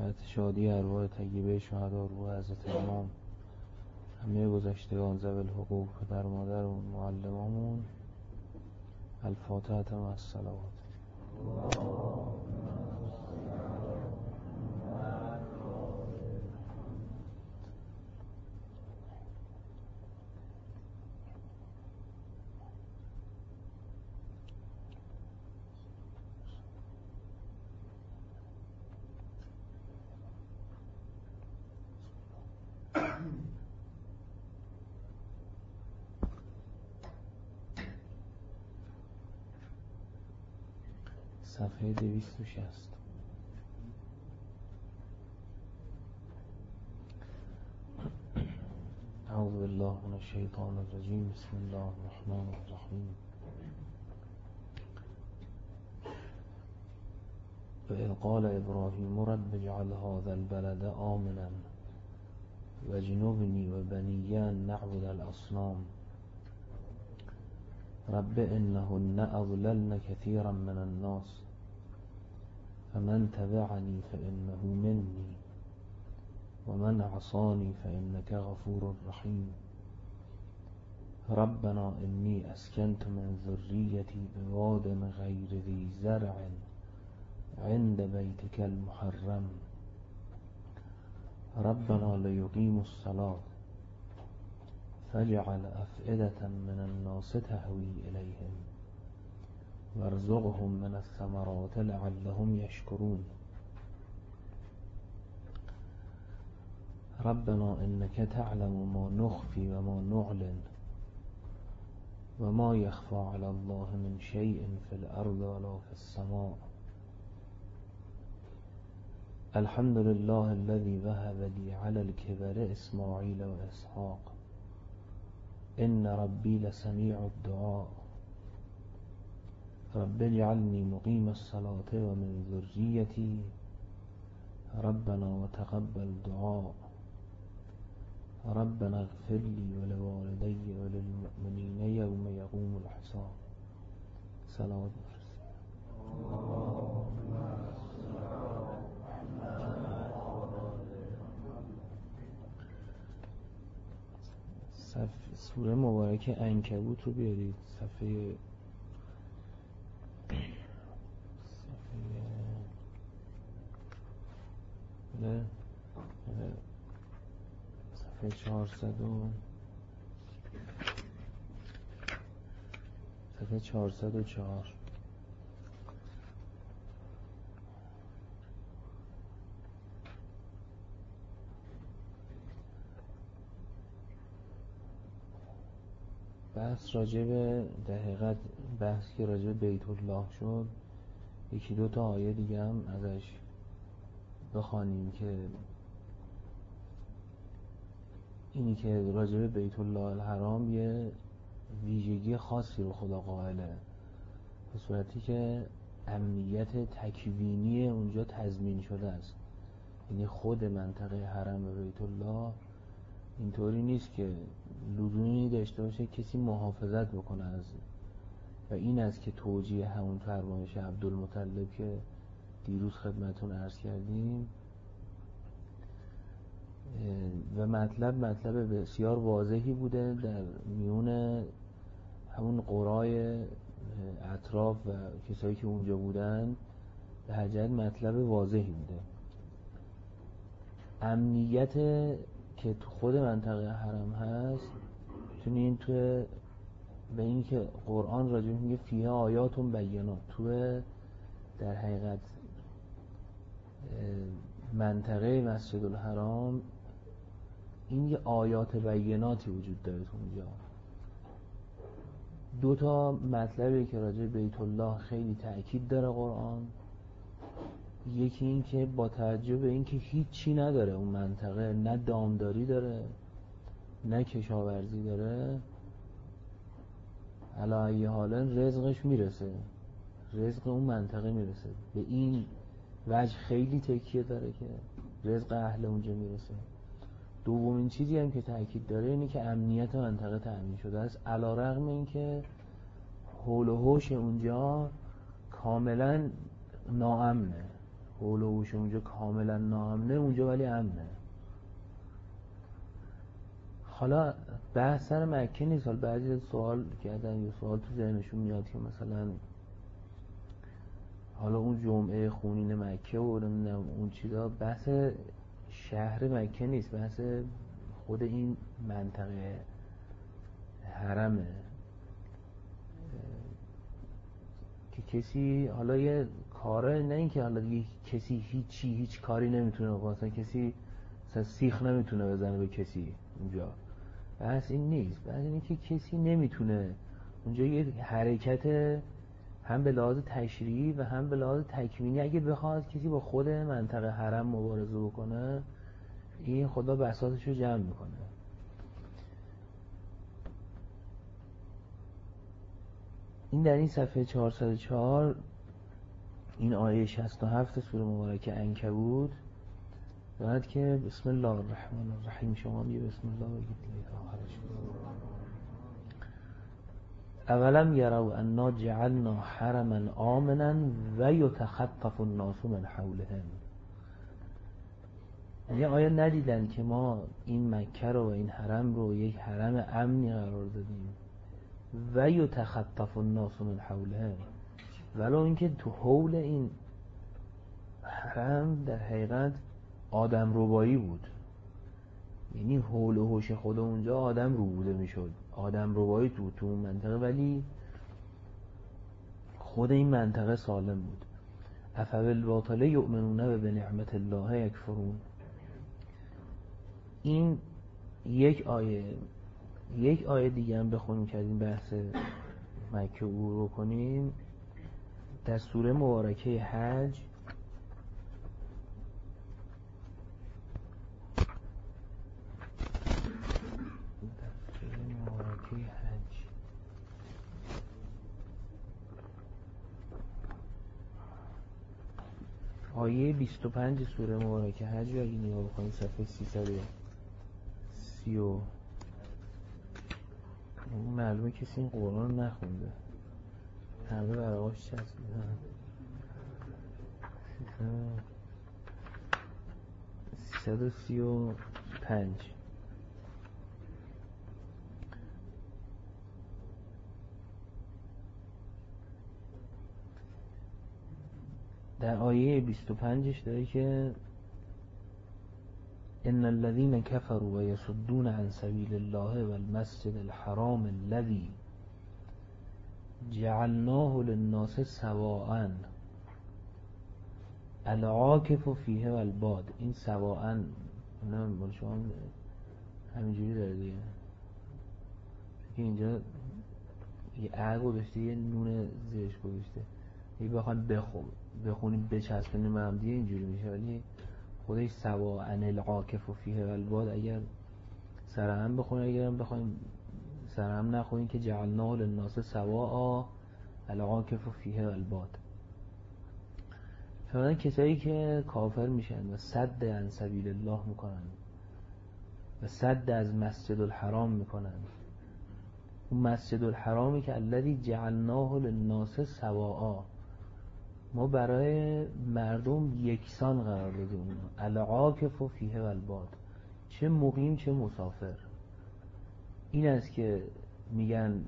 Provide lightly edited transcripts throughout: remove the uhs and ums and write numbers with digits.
جهت شادی ارواح طیبه شهدا، روح حضرت امام، همه گذشتگان ذوی الحقوق، پدر مادر و معلمامون. الفاتحه مع الصلوات. صفحه 260. اعوذ بالله من الشیطان الرجیم. بسم الله الرحمن الرحیم. وإذ قال إبراهيم رب اجعل هذا البلد آمنا واجنبني وبني أن نعبد الأصنام رب إنهن أضللن كثيرا من الناس فمن تبعني فإنه مني ومن عصاني فإنك غفور رحيم ربنا إني أسكنت من ذريتي بواد غير ذي زرع عند بيتك المحرم ربنا ليقيموا الصلاة فاجعل أفئدة من الناس تهوي إليهم وارزقهم من الثمرات لعلهم يشكرون ربنا إنك تعلم ما نخفي وما نعلن وما يخفى على الله من شيء في الأرض ولا في السماء الحمد لله الذي وهب لي على الكبر إسماعيل وإسحاق إن ربي لسميع الدعاء رب اجعلني مقيم الصلاة ومن ذريتي ربنا وتقبل دعاء ربنا اغفر لي ولوالدي وللمؤمنين يوم يقوم الحساب. صلوات سوره مبارکه عنکبوت رو بیارید. صفحه 404. بحث راجع به در حقیقت بحث که راجع به بیت الله شد، یکی دو تا آیه دیگه هم ازش بخوانیم که اینی که راجع به بیت الله الحرام یه ویژگی خاصی رو خدا قائله، به صورتی که امنیت تکوینی اونجا تضمین شده است. یعنی خود منطقه حرم و بیت الله اینطوری نیست که لزومی داشته باشه کسی محافظت بکنه از، و این است که توجیه همون فرمایش عبدالمطلب که دیروز خدمتون عرض کردیم و مطلب بسیار واضحی بوده در میون همون قرای اطراف و کسایی که اونجا بودن، به هر جهت مطلب واضحی بوده. امنیت که تو خود منطقه حرم هست میتونین تو به این که قرآن راجع میگه فیه آیاتون بینات، تو در حقیقت منطقه مسجد الحرام این یه آیات بیناتی وجود داره تو اونجا. دو تا مطلبی که راجع بیت الله خیلی تأکید داره قرآن، یکی این که با توجه به این که هیچی نداره اون منطقه، نه دامداری داره نه کشاورزی داره، علی ای حال رزقش میرسه، رزق اون منطقه میرسه، به این وجه خیلی تکیه داره که رزق اهل اونجا میرسه. دومین چیزی هم که تأکید داره اینه که امنیت منطقه تأمین شده است، علی رغم این که حول و حوش اونجا کاملا ناامنه، حول و حوش اونجا کاملا ناامنه، اونجا ولی امنه. حالا بحث سر مکه نیست. حالا بعضی سوال کردن یا سوال تو ذهنشون میاد که مثلا حالا اون جمعه خونین مکه و نمیدونم اون چیزا، بحث شهر مکه نیست، بحث خود این منطقه حرمه که کسی حالا یه کاره، نه این که حالا دیگه کسی هیچ کاری نمیتونه بکنه، مثلا کسی مثلا سیخ نمیتونه بزنه به کسی اونجا، بحث این نیست. بحث اینه که کسی نمیتونه اونجا یه حرکت هم به لحاظ تشریعی و هم به لحاظ تکوینی اگه بخواد کسی با خود منطقه حرم مبارزه بکنه، این خدا بساطش رو جمع میکنه. این در این صفحه 404 این آیه 67 سوره مبارکه عنکبوت دارد که بسم الله الرحمن الرحیم. شما یه بسم الله بگید تا آخرش. اولم یروا انا جعلنا حرما آمنا و یتخطف الناس من حولهم. یه آیه ندیدن که ما این مکه رو و این حرم رو یک حرم امنی قرار دادیم و یتخطف الناس من حولهم، ولو اینکه تو حول این حرم در حقیقت آدم ربایی بود، یعنی حول و حوش خود اونجا آدم رو بوده میشد، آدم ربایی تو اون منطقه، ولی خود این منطقه سالم بود. افبالباطل یؤمنون و بنعمت الله یکفرون. این یک آیه دیگه هم بخونیم که از این بحث مکه عبور کنیم. در سوره مبارکه حج آیه 25 سوره مبارکه حج رو اگه نگاه بکنید صفحه 330 معلومه کسی این قرآن نخونده، همه برقاش چسبیدن. 335 در آیه 25ش داره که ان الذين كفروا ويصدون عن سبيل الله والمسجد الحرام الذي جعلناه للناس سواء العاکف فیه والباد. این سواء نه مال شما همینجوری داره دیگه که اینجا یه ا گذاشته یه نون زیرش گذاشته، یه بخوایم بخونیم بچسبونیم هم دیگه اینجوری میشه، ولی خودش سواء العاکف فیه والباد اگر سرهم بخونیم، اگر هم بخوایم سرهم نخونیم که جعلناه للناس سواء العاکف فیه والباد. فرمان کسایی که کافر میشن و صد عن سبیل الله میکنن و صد از مسجد الحرام میکنن، اون مسجد الحرامی که الذی جعلناه للناس سواء، ما برای مردم یکسان قرار دادیم، العاکف فیه والباد، چه مقیم چه مسافر. این است که میگن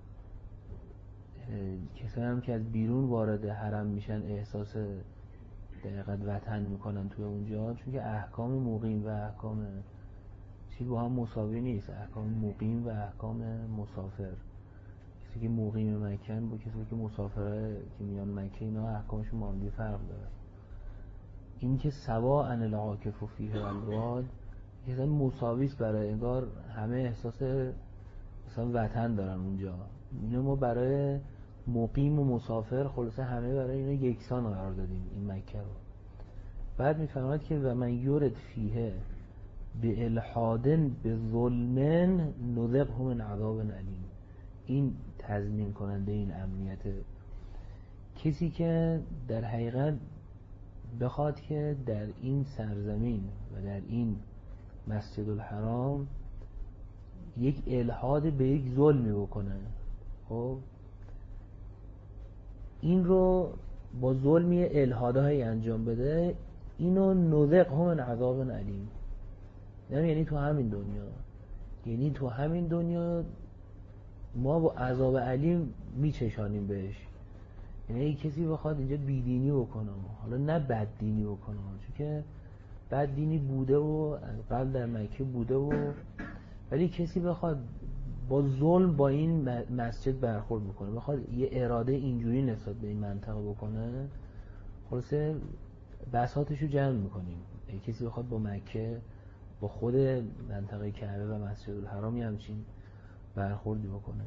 کسایی هم که از بیرون وارد حرم میشن احساس دقیقت وطن میکنن توی اونجا، چون که احکام مقیم و احکام چیز با هم مساوی نیست، احکام مقیم و احکام مسافر. کسی که مقیم مکه با کسی که مسافره که میان مکه، اینا احکامشون با هم دیگه فرق داره. این که سواء العاکف فیه والباد مثلا مساوی است، برای انگار همه احساس مثلا وطن دارن اونجا. اینو ما برای مقیم و مسافر خلاصه همه برای اینا یکسان قرار دادیم این مکه رو. بعد میفرماید که و من یورد فیه به الحادن به ظلمن نذقه من عذاب علیم. این تضمین کننده این امنیت. کسی که در حقیقت بخواد که در این سرزمین و در این مسجد الحرام یک الحاد به یک ظلمی بکنه، خب این رو با ظلمی الحادهایی انجام بده، اینو نذقهم من عذاب علیم، یعنی تو همین دنیا، یعنی تو همین دنیا ما با عذاب علیم میچشانیم بهش. یعنی کسی بخواد اینجا بیدینی بکنه، حالا نه بددینی بکنه، چون که بددینی بوده و قبل در مکه بوده ولی کسی بخواد با ظلم با این مسجد برخورد بکنه، بخواد یه اراده اینجوری نسبت به این منطقه بکنه، خلاصه بساطشو جمع میکنیم. کسی بخواد با مکه، با خود منطقه کعبه و مسجد الحرام همچین برخوردی بکنه.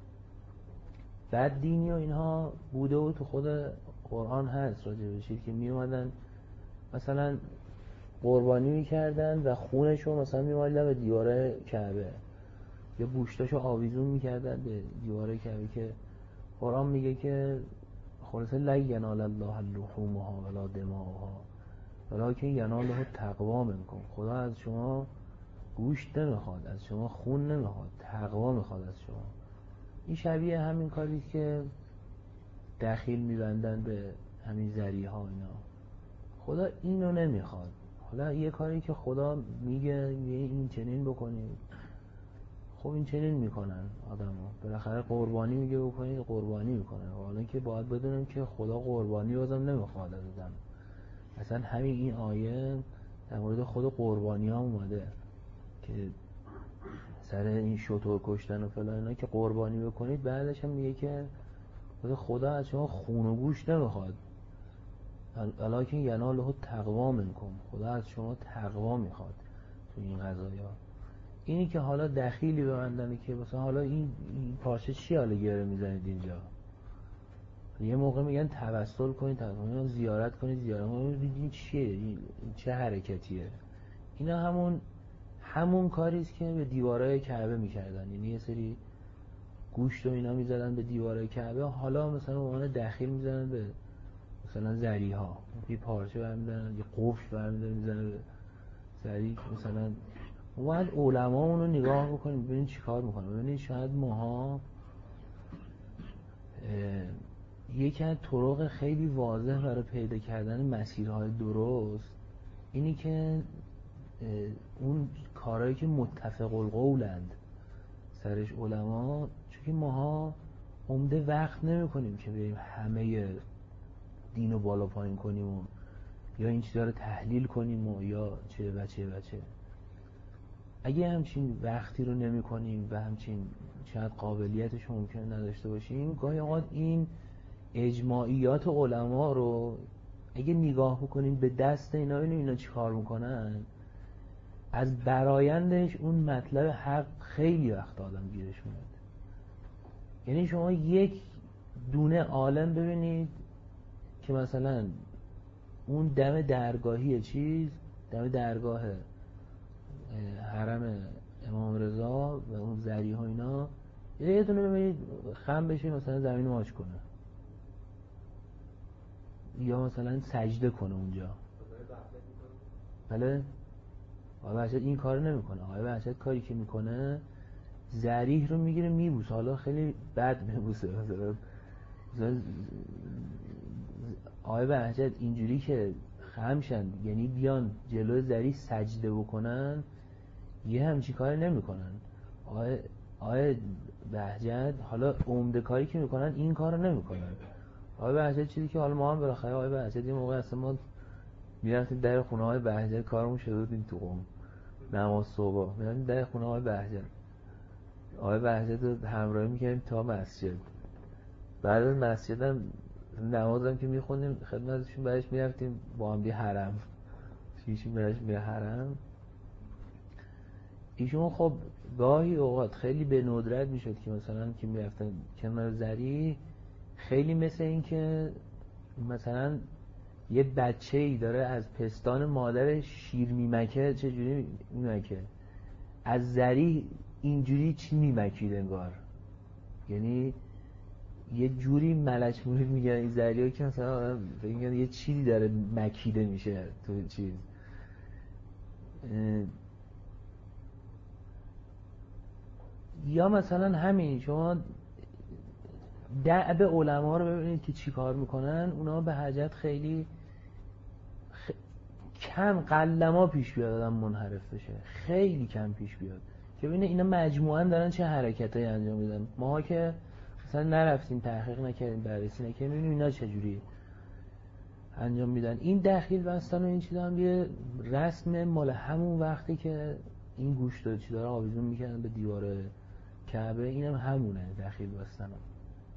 بددینی و اینها بوده و تو خود قرآن هست راجع به چیزی که می اومدن مثلا قربانی میکردن و خونشو مثلا میمالیدن به دیوار کعبه، یا گوشتاشو آویزون میکردن به دیوار کعبه، که قرآن میگه که خلاصه لا ینال الله لحومها ولا دماؤها ولکن یناله التقوی منکم. خدا از شما گوشت نمیخواد، از شما خون نمیخواد، تقوا میخواد از شما. این شبیه همین کاری که دخیل میبندن به همین ذریها اینا، خدا اینو نمیخواد. حالا یه کاری که خدا میگه این چنین بکنید، خب این چنین میکنن آدمو، بالاخره قربانی میگه بکنید قربانی میکنن. حالا که باید بدونیم که خدا قربانی بازم نمیخواد از آدم. اصلا همین این آیه در مورد خود قربانی ها اومده که سر این شتر کشتن و فلان اینا که قربانی بکنید، بعدش هم میگه که خدا از شما خون و گوشت نمیخواد، ولکن یناله التقوی منکم، خدا از شما تقوا میخواد تو این قضایا. اینی که حالا دخیلی ببندن که مثلا حالا این پارچه چی حالا گره میزنید اینجا، یه موقع میگن توسل کنید، زیارت کنید، این چیه، این چه حرکتیه؟ اینا همون کاریست که به دیوارهای کعبه میکردن، یعنی یه سری گوشت و اینا میزدن به دیوارهای کعبه، حالا مثلا اون دخیل میزنن به مثلا ذریها، یه پارچه برمیدارن، یه قفل برمیدارن میزنن به ذری. مثلا باید علمامون رو نگاه بکنیم ببینید چی کار میکنه. ببینید شاید ماها یکی از طرق خیلی واضح برای پیدا کردن مسیرهای درست اینی که اون کارهایی که متفق القولند سرش علما، چون که ماها عمده وقت نمی کنیم که بریم همه دین رو بالا پایین کنیم و یا این چیزها رو تحلیل کنیم و یا چه و چه و چه. اگه همچین وقتی رو نمی کنیم و همچین شاید قابلیتش ممکنه نداشته باشیم، گاهی اوقات این اجماعیات علما رو اگه نگاه بکنیم به دست اینا چی کار میکنن، از برایندش اون مطلب حق خیلی وقت آدم گیرش میاد. یعنی شما یک دونه عالم ببینید که مثلا اون دم درگاهی دم درگاه حرم امام رضا و اون ذریح و اینا، یه دونه ببینید خم بشه مثلا زمین ماچ کنه یا مثلا سجده کنه اونجا. بله آقای بهجت این کار نمیکنه. آقای بهجت کاری که میکنه ذریح رو میگیره میبوسه، حالا خیلی بد میبوسه. مثلا آقای بهجت اینجوری که خمشن، یعنی بیان جلو ذریح سجده بکنن، یه همچی کاری نمیکنن. آقای بهجت حالا عمده کاری که میکنن این کارو نمیکنن. آقای بهجت چیزی که حالا ما هم بالاخره آقای بهجت یه موقع اصلا ما میرفتیم در خونه آقای بهجت، کارمون شده بودیم تو قم نماز صبح میرفتیم در خونه آقای بهجت، آقای بهجت رو همراهی میکردیم تا مسجد. بعد از مسجد هم نمازم که میخوندیم خدمتشون، بعدش میرفتیم با هم حرم چیشیم برش میره حرم. ایشون خب گاهی اوقات خیلی به ندرت میشد که مثلا که میرفتن کنار ذریح، خیلی مثل این که مثلا یه بچه‌ای داره از پستان مادرش شیر میمکه، چجوری میمکه از ذریح اینجوری چی میمکید انگار، یعنی یه جوری ملچ مورید میگن این ذریح که مثلا میگن یه چیزی داره مکیده میشه تو چیز. یا مثلا همین شما دأب علما رو ببینید که چی کار میکنن. اونا به حاجت خیلی کم قلما پیش بیاد آدم منحرف بشه، خیلی کم پیش بیاد که ببینه اینا مجموعاً دارن چه حرکتایی انجام میدن. ما که مثلا نرفتیم تحقیق نکردیم بررسی نکردیم ببینیم اینا چجوری انجام میدن. این دخیل بستن و این چیزا هم یه رسم مال همون وقتی که این گوشت و چیزا رو آویزون میکردن به دیوار کعبه، اینم همونه دخیل بستن و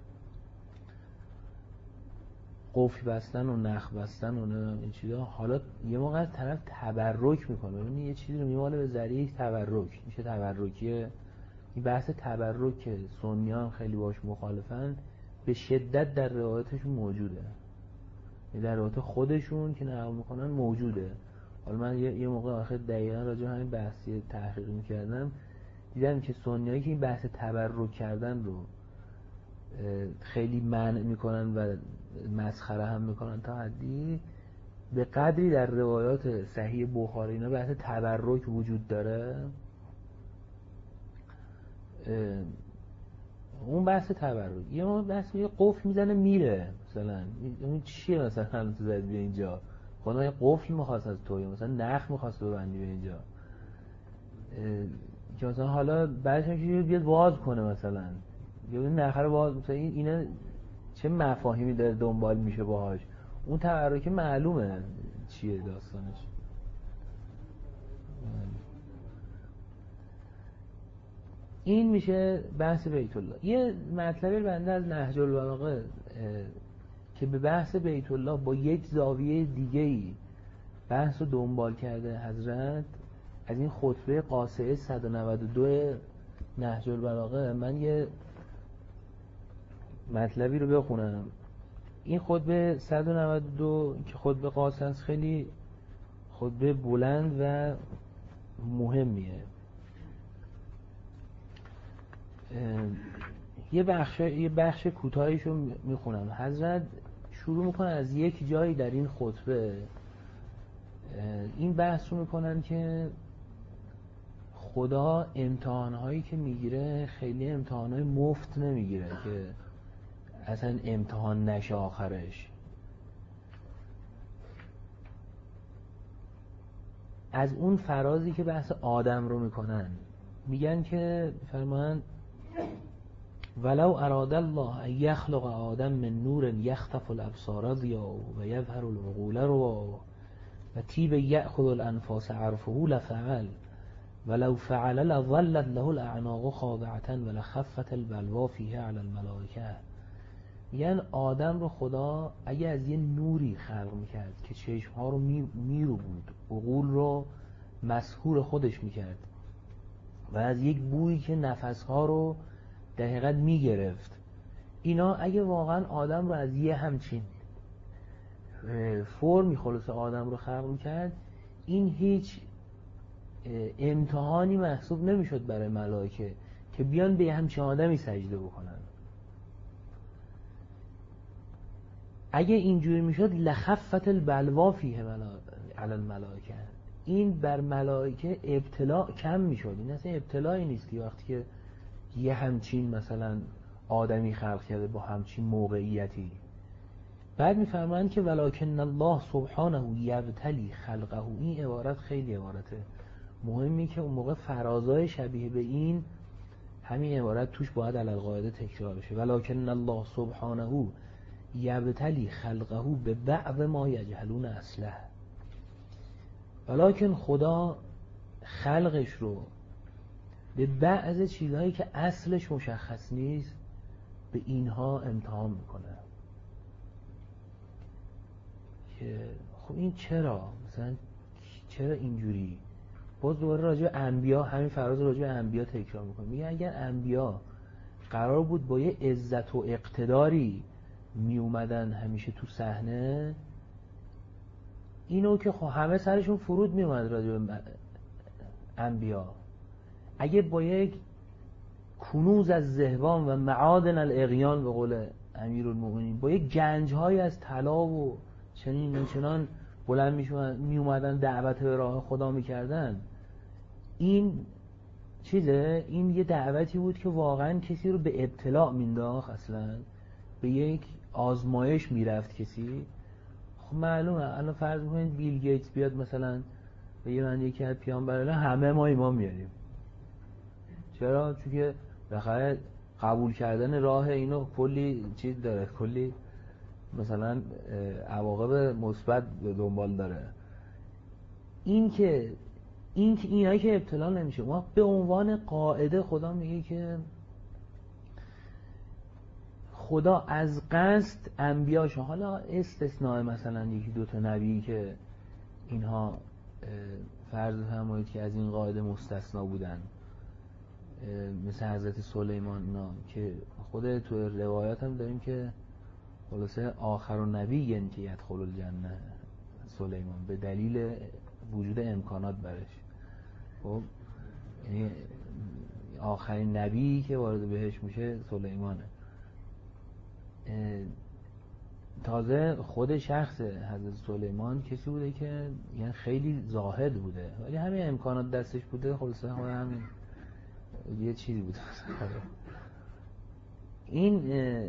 قفل بستن و نخ بستن و این چیزا. حالا یه موقع طرف تبرک میکنه، ببینید یه چیزی رو میماله به ذریعه تبرک میشه تبرکیه. این بحث تبرک که سنیان خیلی باش مخالفن به شدت در روایتشون موجوده، در روایت خودشون که نقل میکنن موجوده. حالا من یه موقع آخر دقیقا راجع به همین بحثی تحقیق میکردم، دیدم که سنیایی که این بحث تبرک کردن رو خیلی منع میکنن و مسخره هم میکنن تا حدی، به قدری در روایات صحیح بخاری اینا بحث تبرک وجود داره. اون بحث تبرک یه بحث یه قفل میزنه میره، مثلا این چیه مثلا تو زد بیا اینجا خدا یه قفل میخواست از توی مثلا نخ میخواست ببندی به اینجا که مثلا حالا بعدش هم بیاد باز کنه مثلا یه نخ رو باز مثلا اینا چه مفاهیمی داره دنبال میشه باهاش. اون تبرک معلومه چیه داستانش. این میشه بحث بیت الله. یه مطلبی بنده از نهج البلاغه که به بحث بیت الله با یک زاویه دیگه‌ای بحث رو دنبال کرده حضرت از این خطبه قاصعه 192 نهج البلاغه. من یه مطلبی رو بخونم. این خطبه 192 که خطبه قاصعه است خیلی خطبه بلند و مهمیه. یه بخش کوتاهیشو میخونم. حضرت شروع میکنن از یک جایی در این خطبه این بحث رو میکنن که خدا امتحانهایی که میگیره خیلی امتحانهای مفت نمیگیره که اصلا امتحان نشه آخرش. از اون فرازی که بحث آدم رو میکنن میگن که فرمان ولو اراد الله ان يخلق آدم من نور يخطف الابصار ضياء و يظهر العقول روا و طیب یأخذ الانفاس عرفه لفعل ولو فعل لظلت له الاعناق خاضعة ولخفت البلوا فیه علی الملائکه. یعنی آدم رو خدا اگه از یه نوری خلق میکرد که چشمها رو میرو بود، عقول رو مسحور خودش میکرد و از یک بویی که نفسها رو در حقیقت میگرفت، اینا اگه واقعا آدم رو از یه همچین فرمی خلاص آدم رو خلق میکرد، این هیچ امتحانی محسوب نمیشد برای ملائکه که بیان به همچین آدمی سجده بکنن. اگه اینجوری میشد لخفت البلوا فیه علی الملائکه، این بر ملائکه ابتلا کم میشد. این اصلا ابتلایی نیست که وقتی که یه همچین مثلا آدمی خلق کرده با همچین موقعیتی. بعد میفرمایند که ولکن الله سبحانه یبتلی خلقه. این عبارت خیلی عبارته مهمی که اون موقع فرازای شبیه به این همین عبارت توش باید علی القاعده تکرار بشه. ولکن الله سبحانه یبتلی خلقه به بعض ما یجهلون اصله. ولکن خدا خلقش رو به بعض چیزهایی که اصلش مشخص نیست به اینها امتحان میکنه. که خب این چرا مثلا چرا اینجوری؟ باز دوباره راجع به انبیا همین فراز راجع به انبیا تکرار میکنه. میگه اگر انبیا قرار بود با یه عزت و اقتداری می اومدن همیشه تو صحنه، اینو که خب همه سرشون فرود می اومد راجع به انبیا. اگه با یک کنوز از زهوان و معادن الاغیان به قول امیرالمومنین با یک گنج‌های از طلا و چنان بلند می اومدن دعوت به راه خدا میکردن، این چیزه، این یه دعوتی بود که واقعا کسی رو به ابتلاء مینداخت. اصلا به یک آزمایش میرفت کسی، خب معلومه الان فرض میکنید بیل گیتس بیاد مثلا بگه من یکی از پیامبران، همه ما ایمان میاریم. چرا؟ چون که بخاطر قبول کردن راه اینو کلی چیز داره، کلی مثلا عواقب مثبت دنبال داره. این که اینایی که ابتلا نمیشه، ما به عنوان قاعده خدا میگه که خدا از قصد انبیاشو، حالا استثناء مثلا یکی دوتا نبی که اینها فرض فرمایید که از این قاعده مستثنا بودن، مثل حضرت سلیمان اینا که خود تو روایات هم داریم که خلاصه آخر نبی که یدخل الجنه سلیمان، به دلیل وجود امکانات برش. خب یعنی آخرین نبی که وارد بهش میشه سلیمانه. تازه خود شخص حضرت سلیمان کسی بوده که یعنی خیلی زاهد بوده، ولی همین امکانات دستش بوده، خلاصه همین یه چیزی بوده. این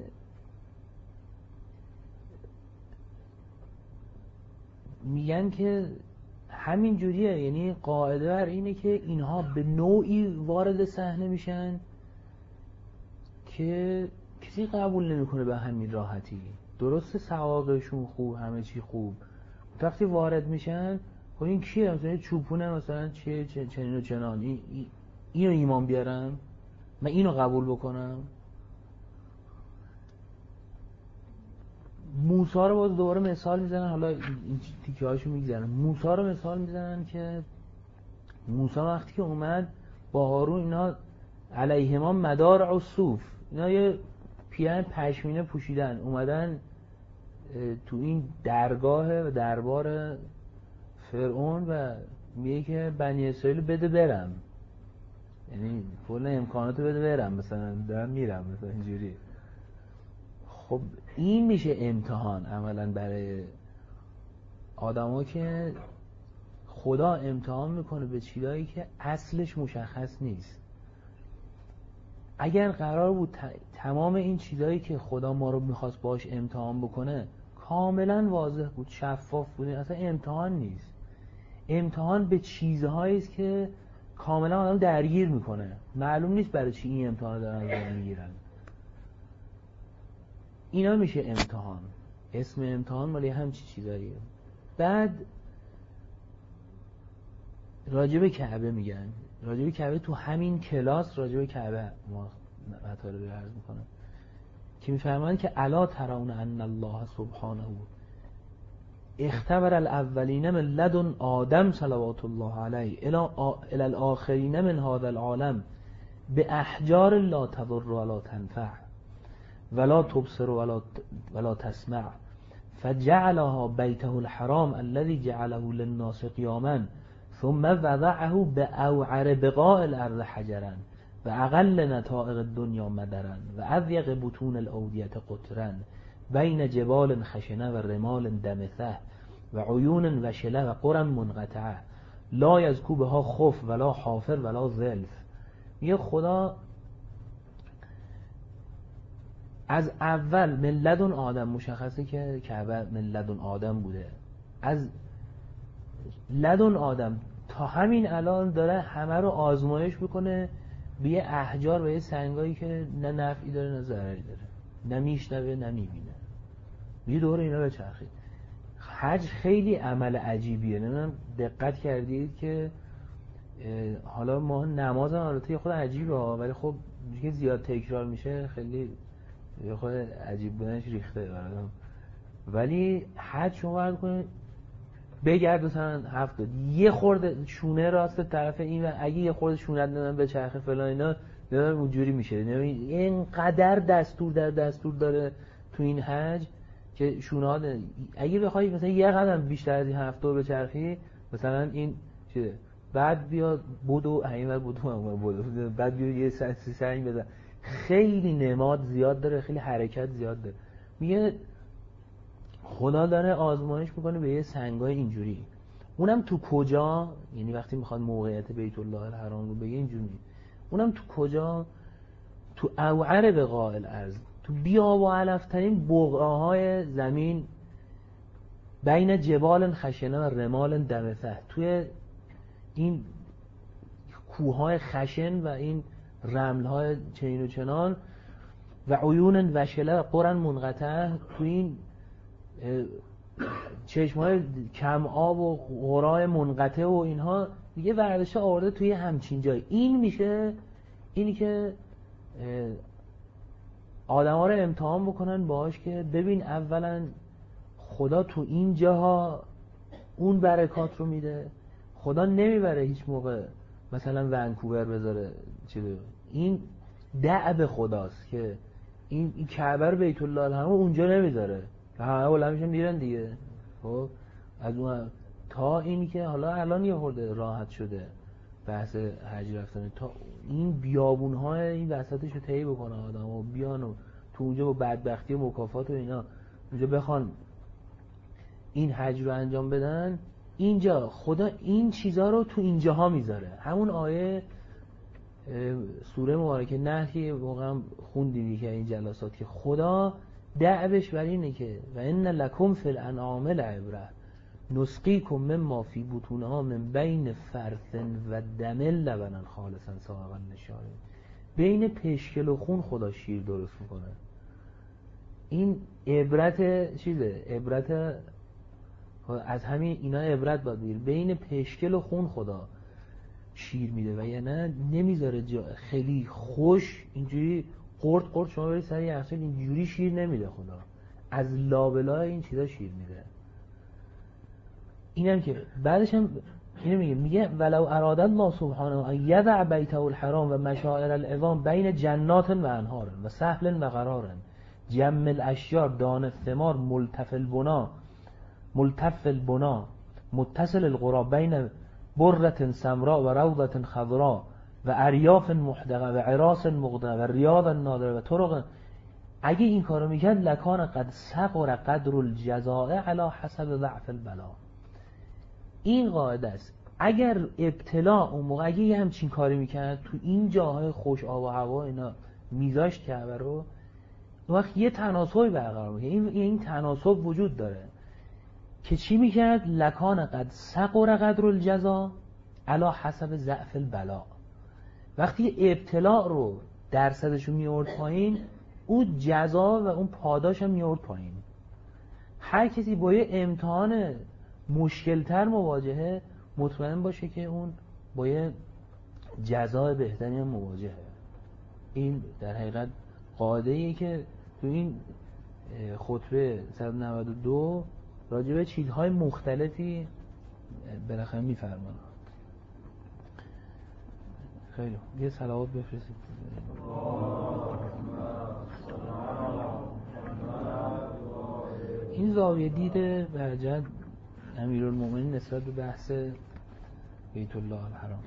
میگن که همین جوریه، یعنی قاعده بر اینه که اینها به نوعی وارد صحنه میشن که کسی قبول نمیکنه به همین راحتی. درسته سوابقشون خوب، همه چی خوب، وقتی وارد میشن خب این کیه؟ مثلا چوپونه، مثلا چیه، چنین و چنان، اینو ایمان بیارم، من اینو قبول بکنم. موسی رو باز دوباره مثال میزنن، حالا این تیکه هاشو میگذارن. موسی رو مثال میزنن که موسی وقتی که اومد با هارون، اینا علیهما مدار و صوف، اینا یه پیرن پشمینه پوشیدن، اومدن تو این درگاه و دربار فرعون و میگه که بنی اسرائیل بده برم، یعنی کل امکاناتو بده برم، مثلا دارم میرم، مثلا اینجوری. خب این میشه امتحان عملا برای آدما که خدا امتحان میکنه به چیزایی که اصلش مشخص نیست. اگر قرار بود تمام این چیزایی که خدا ما رو میخواست باش امتحان بکنه کاملا واضح بود، شفاف بود، اصلا امتحان نیست. امتحان به چیزهایی است که کاملا آدم درگیر میکنه، معلوم نیست برای چی این امتحان دارن از میگیرن. اینا میشه امتحان. اسم امتحان مالی همچی چیزاییه. بعد راجب کعبه میگن، راجب کعبه تو همین کلاس راجب کعبه ما مطالب عرض میکنم که میفرمان که الا ترون ان الله سبحانه اختبر الاولین من لدن آدم صلوات الله علیه الى الاخرین من هذا العالم به احجار لا تضر ولا تنفع ولا تبصر ولا تسمع فجعلها بیته الحرام الذي جعله للناس قیاما ثم وضعه بأوعر بقاع الارض حجرا و اقل نطائق الدنیا مدرا و اضیق بطون الاودیة قطرا بین جبال خشنه و رمال دمثه و عیون وشله و قرى منقطعه لا یزکو بها خف ولا حافر ولا ظلف. میگه خدا از اول من لدن آدم، مشخصه که کعبه من لدن آدم بوده، از لدن آدم تا همین الان داره همه رو آزمایش میکنه به یه احجار و یه سنگایی که نه نفعی داره نه ضرری داره، نه میشنوه نه میبینه. یه دوره اینا بچرخید. حج خیلی عمل عجیبیه، نمیدونم دقت کردید که حالا ما نماز هم البته خود عجیبه ولی خب که زیاد تکرار میشه خیلی یه خود عجیب بودنش ریخته برادم. ولی حج شما فرض کنید بگرد مثلا 70 یه خورده شونه راست طرف این و اگه یه خورده شونه ندن به چرخ فلان اینا نمیدونم اونجوری میشه. اینقدر دستور در دستور داره تو این حج که شونه اگه بخوای مثلا یه قدم بیشتر از این 70 به چرخی مثلا این چیه، بعد بیا بدو اینور بدو بعد بیا یه سنگ بزن. خیلی نماد زیاد داره، خیلی حرکت زیاد داره. میگه خدا داره آزمایش میکنه به یه سنگای اینجوری، اونم تو کجا، یعنی وقتی میخواد موقعیت بیت الله الحرام رو بگه اینجوری، اونم تو کجا، تو اوعر بقاع الارض، تو بیاب و علفترین بقعه‌های زمین، بین جبال خشنه و رمال دمثه، توی این کوههای خشن و این رملهای چنین و چنان، و عیون وشله و قرن منقطع، توی این چشمهای کم آب و قرای منقطع و اینها دیگه وردشه آورده توی همچین جای. این میشه اینی که آدم ها رو امتحان بکنن باهاش که ببین اولا خدا تو این جاها اون برکات رو میده. خدا نمیبره هیچ موقع مثلا ونکوور بذاره چیزی. این دعب خداست که این کعبه رو بیت الله الحرام اونجا نمیذاره، همه بالا میشن میرن دیگه. خب از اون تا اینی که حالا الان یه خورده راحت شده بحث حج رفتن، تا این بیابون‌های این وسطش رو طی بکنه آدم و بیان و تو اونجا با بدبختی و مکافات و اینا اونجا بخوان این حج رو انجام بدن، اینجا خدا این چیزها رو تو اینجاها میذاره. همون آیه سوره مبارکه نحل واقعا خوندیدی که این جلسات که خدا دعوش بر اینه که و ان لکم فی الانعام لعبره نسقیکم مما فی بطونها من بین فرث و دم لبنا خالصا سائغا للشاربین. بین پشکل و خون خدا شیر درست میکنه. این عبرت چیزه، عبرت از همین اینا عبرت باید بگیر. بین پشکل و خون خدا شیر میده و یا نه نمیذاره خیلی خوش اینجوری قرد شما برید سر یخچال اینجوری شیر نمیده خدا، از لابلای این چیزا شیر میده. اینم که بعدش هم اینو میگه ولو اراد الله سبحانه ان یضع بیته الحرام و مشاعر العظام بین جنات و انهار و سهل و قرار جم الاشجار دان الثمار ملتف البنا متصل القرى بین برة سمراء و روضة خضراء و اریاف محدقه و عراس مغدقه و ریاض نادره و طرق، اگه این کارو میکرد لکان قد صغر قدر الجزاء علی حسب ضعف البلا. این قاعده است. اگر ابتلا اون موقع اگه یه همچین کاری میکرد تو این جاهای خوش آب و هوا اینا میذاشت کعبه رو، وقت یه تناسبی برقرار میکنه. این تناسب وجود داره که چی میکرد؟ لکان قد صغر قدر الجزاء علی حسب ضعف البلا. وقتی ابتلا رو درصدشو میورد پایین، اون جزا و اون پاداش هم میورد پایین. هر کسی با یه امتحان مشکلتر مواجهه، مطمئن باشه که اون با یه جزای بهتری هم مواجهه. این در حقیقت قاعده‌ایه که تو این خطبه 192 راجع به چیزهای مختلفی بالاخره میفرمان. خیلی یه صلوات بفرستید. این زاویه دید بهجت امیرالمومنین نسبت به بحث بیت الله الحرام.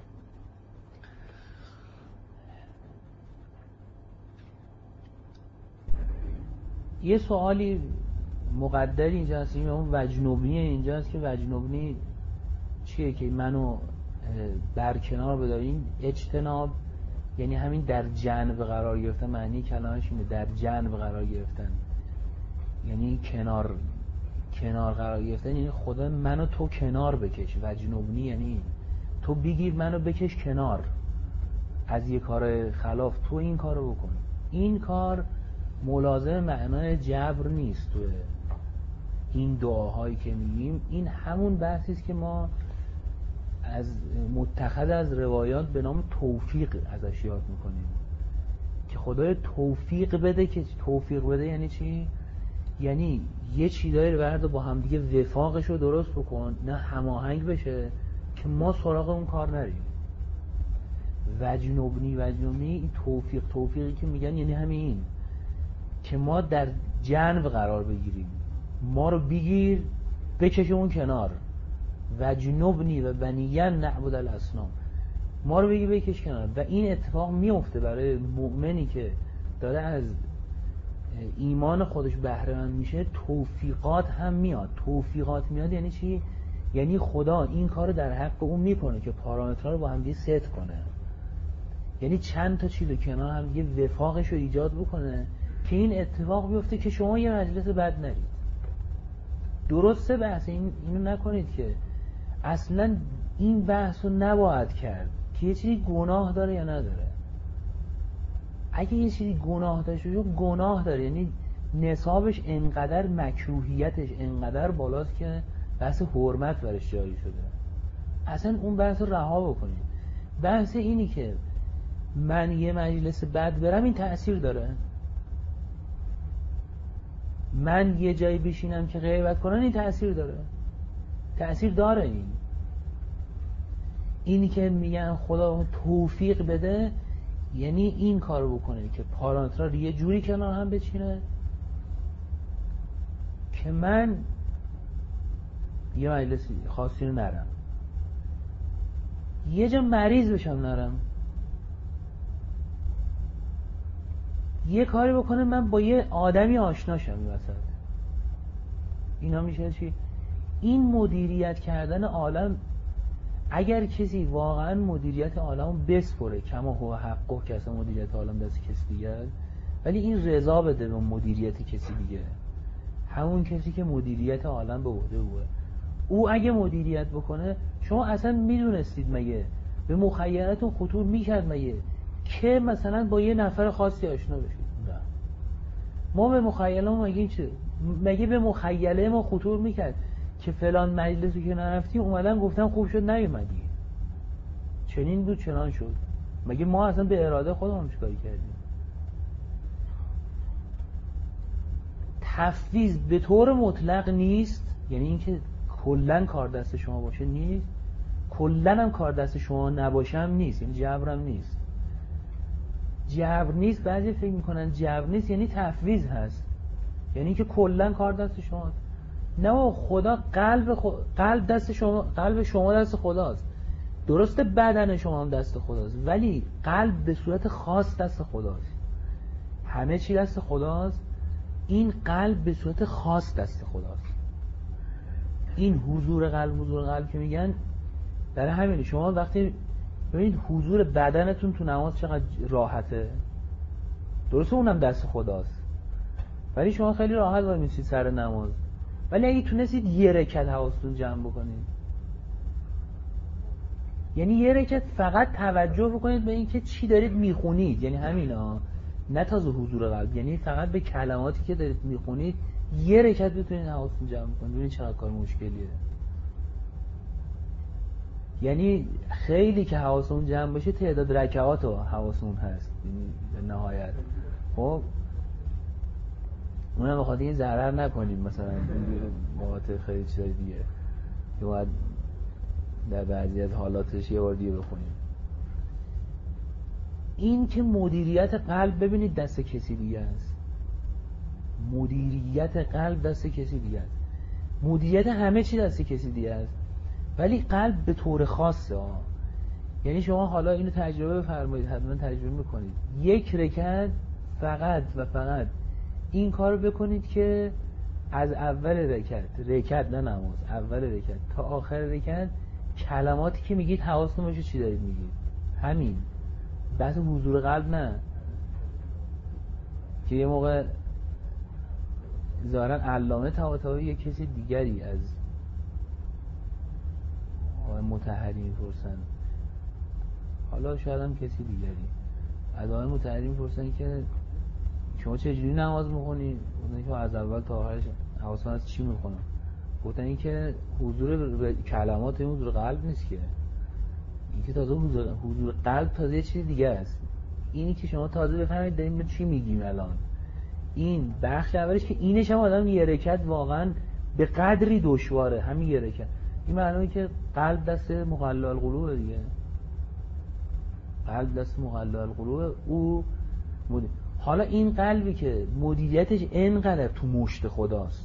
یه سوالی مقدر اینجا هست، این اون وجنوبی اینجا هست که وجنوبی چیه که منو برکنار بدارین. اجتناب یعنی همین در جنب قرار گرفتن، معنی کلامش اینه در جنب قرار گرفتن، یعنی کنار قرار گرفتن، یعنی خدا منو تو کنار بکش. وجنوبی یعنی تو بگیر منو بکش کنار از یه کار خلاف، تو این کارو بکن. این کار ملازم معنای جبر نیست. تو این دعاهایی که میگیم این همون بحثی است که ما از متخذ از روایات به نام توفیق ازش یاد میکنیم که خدای توفیق بده. که توفیق بده یعنی چی؟ یعنی یه چیزایی رو برد و با هم دیگه وفاقش رو درست بکن، نه هماهنگ بشه که ما سراغ اون کار نریم. وجنوبنی این توفیقی که میگن یعنی همین که ما در جنب قرار بگیریم، ما رو بگیر بکش اون کنار. وجنوبنی و بنیاً نعبد الاصنام، ما رو بگیر بکش کنار. و این اتفاق میفته برای مؤمنی که داره از ایمان خودش بهره مند میشه. توفیقات هم میاد. توفیقات میاد یعنی چی؟ یعنی خدا این کار در حق اون میکنه که پارامترها رو با هم دیگه ست کنه، یعنی چند تا چیز کنار هم دیگه وفاقش رو ایجاد بکنه که این اتفاق بیفته که شما یه مجلس بد نرید. درسته بحث اینو نکنید که اصلا این بحث رو نباید کرد که یه چیزی گناه داره یا نداره. اگه یه چیزی گناه داره گناه داره، یعنی نصابش انقدر مکروهیتش انقدر بالاست که بحث حرمت برش جاری شده، اصلا اون بحث رو رها بکنید. بحث اینی که من یه مجلس بد برم این تأثیر داره، من یه جایی بشینم که غیبت کنن این تأثیر داره، تأثیر داره. اینی که میگن خدا توفیق بده یعنی این کارو بکنه که پارامترها رو یه جوری کنار هم بچینه که من یه مجلس خاصی رو نرم، یه جا مریض بشم نرم، یه کاری بکنه من با یه آدمی آشنا شم این وسط. اینا میشه چی؟ این مدیریت کردن عالم، اگر کسی واقعا مدیریت عالم بسپره، کما هو حقه که اصلا مدیریت عالم دست کسی دیگه، ولی این رضا بده به مدیریت کسی دیگه، همون کسی که مدیریت عالم به عهده اوه، او اگه مدیریت بکنه، شما اصلا میدونستید مگه به مخیلتون خطور میکرد مگه که مثلا با یه نفر خاصی آشنا بشید؟ نه. ما به مخیلمون مگه به مخیله ما خطور میکرد که فلان مجلسی که نرفتیم اومدن گفتن خوب شد نیومدی، چنین بود چنان شد؟ مگه ما اصلا به اراده خودمون چیکار کردیم؟ تفویض به طور مطلق نیست، یعنی اینکه کلن کار دست شما باشه نیست، کلن هم کار دست شما نباشه هم نیست، یعنی جبرم نیست. جبر نیست، بعضی فکر میکنن جبر نیست یعنی تفویض هست، یعنی که کلن کار دست شما. نه، خدا قلب دست شما، قلب شما دست خداست. درسته بدن شما هم دست خداست، ولی قلب به صورت خاص دست خداست. همه چی دست خداست، این قلب به صورت خاص دست خداست. این حضور قلب که میگن برای همین شما وقتی ببینید حضور بدنتون تو نماز چقدر راحته، درسته اونم دست خداست، ولی شما خیلی راحت وای میسید سر نماز. ولی اگه تونستید یه رکعت حواستون جمع بکنید، یعنی یه رکعت فقط توجه بکنید به این که چی دارید میخونید، یعنی همینا، نه تازه حضور قلب، یعنی فقط به کلماتی که دارید میخونید یه رکعت بتونید حواستون جمع بکنید. ببینید چقدر کار مشکلیه. یعنی خیلی که حواستون جمع باشه تعداد رکعات و حواستون هست، یعنی به نهایت. خب اونم بخاطر این ضرر نکنید مثلا مقاطع خیلی چیزای دیگه که باید در بعضی از حالاتش یه بار دیگه بخونیم. این که مدیریت قلب ببینید دست کسی دیگه است، مدیریت قلب دست کسی دیگه است، مدیریت همه چی دست کسی دیگه است، ولی قلب به طور خاصه. یعنی شما حالا اینو تجربه بفرمایید، حتما تجربه میکنید، یک رکعت فقط و فقط این کارو بکنید که از اول رکعت نه نماز، اول رکعت تا آخر رکعت کلماتی که میگید حواستون باشه چی دارید میگید. همین بحث حضور قلب نه که یه موقع ظاهرا علامه طباطبایی یک کسی دیگری از مطهری میپرسن، حالا شاید هم کسی دیگری از آقای مطهری میپرسن که شما چجوری نماز میخونی؟ گفتن که از اول تا آخرش حواس من از چی میخونم؟ گفتن این که حضور کلمات این حضور قلب نیست، که این که تازه حضور قلب تازه یه چیز دیگه است. اینی که شما تازه بفهمید داریم چی میگیم الان. این بخش اولش که اینش هم آدم یه رکعت واقعا به قدری دشواره، همین یه رکعت. این معنیه که قلب دست مقلع القلوب دیگه، قلب دست مقلع القلوب. او حالا این قلبی که مدیریتش اینقدر تو مشت خداست،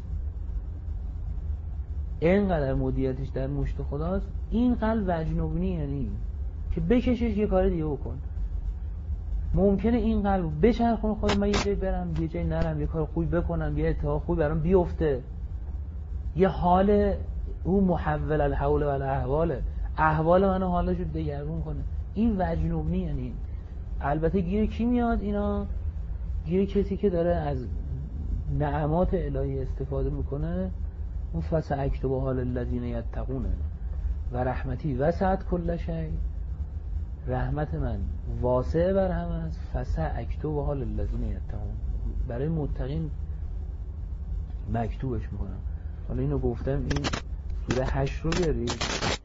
اینقدر مدیریتش در مشت خداست، این قلب وجنوبنی، یعنی که بکشش یه کار دیگه بکن. ممکنه این قلب بچرخونه خود من یه جایی برم یه جایی نرم، یه کار خوبی بکنم، یه اتفاق خوبی برام بیفته، یه حال او محول الحول و الاحوال، احوال منو حالشو دگرگون کنه. این وجنوبنی، یعنی البته گیر کی میاد اینا؟ یه کسی که داره از نعمات الهی استفاده میکنه، اون فسأکتب حال الذین یتقونه و رحمتی وسعت کل شیء، رحمت من واسع بر همه است، فسأکتب حال الذین یتقون، برای متقین مکتوبش میکنم. حالا اینو گفتم، این سوره 8 رو بیارید.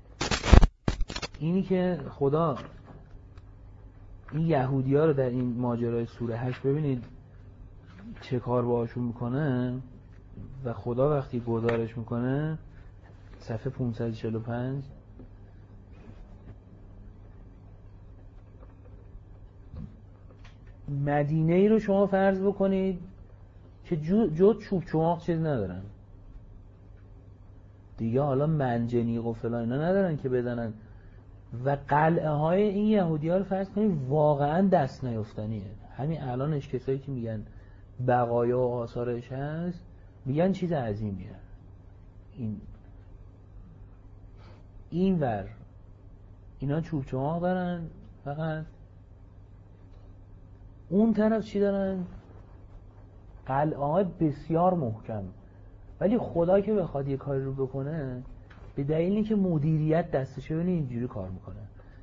اینی که خدا این یهودی ها رو در این ماجرای سوره 8 ببینید چه کار باهاشون میکنه و خدا وقتی گزارش میکنه. صفحه 545 مدینه ای رو شما فرض بکنید که جز چوب چماق چیز ندارن دیگه، حالا منجنیق و فلان اینا ندارن که بزنن، و قلعه های این یهودی ها رو فرض کنید واقعا دست نیافتنیه. همین الانش کسایی که میگن بقایا و آثارش هست میگن چیز عظیمیه. این ور اینا چوب چماق دارن فقط، اون طرف چی دارن؟ قلعه های بسیار محکم. ولی خدا که بخواد یه کاری رو بکنه، به دلیل اینکه مدیریت دستشه، ببینید اینجوری کار میکنه.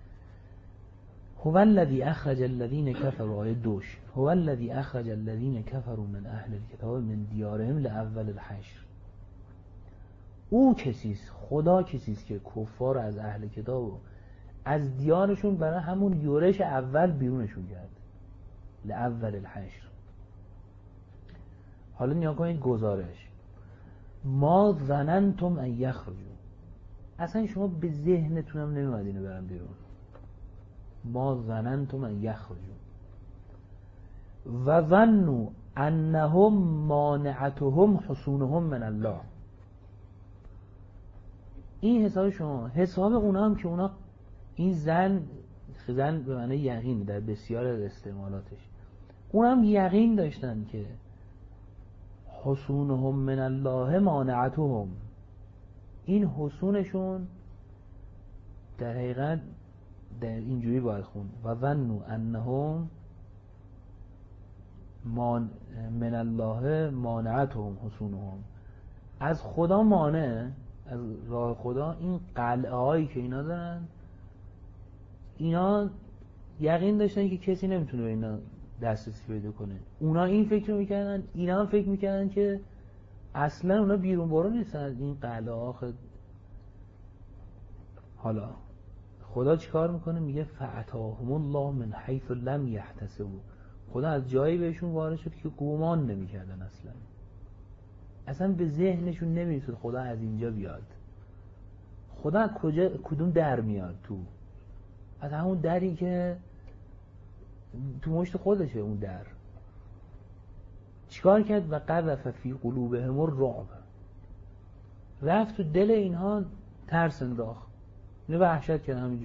هو الذی اخرج الذین کفروا، آیه 2، هو الذی اخرج الذین کفروا من اهل الکتاب من دیارهم لاول الحشر. او کسیست، خدا کسیست که کفار از اهل کتاب از دیارشون برای همون یورش اول بیرونشون کرد، لاول الحشر. حالا نیا کنید گزارش. ما ظننتم ان یخرجوا، اصلا شما به ذهنتون هم نمیاد اینو برن بیرون. ما ظننتم ان یخرجوا و ظنوا انهم مانعتهم حصونهم من الله. این حساب شما، حساب اونا هم که اونا، این زن به معنی یقین در بسیار از استعمالاتش، اونا هم یقین داشتن که حصونهم من الله مانعتهم، این حصونشون در حقیقت در اینجوری باید خون و ظنوا انهم من الله مانعتهم حصونهم، از خدا مانع، از راه خدا این قلعه هایی که اینا دارن، اینا یقین داشتن که کسی نمیتونه به اینا دسترسی پیدا کنه. اونا این فکر میکردن، اینا هم فکر میکردن که اصلا اونا بیرون برو نیستن از این قلعه ها. حالا خدا چیکار میکنه؟ میگه فاتاهم الله من حیث لم یحتسبوا، خدا از جایی بهشون وارد شد که گمان نمیکردن، اصلا به ذهنشون نمیرسید خدا از اینجا بیاد. خدا از کدوم در میاد؟ از همون دری که تو مشت خودشه. اون در چیکار کرد؟ و قذف فی قلوبهم الرعب، رفت تو دل اینها ترس انداخت، اینا وحشت کردن.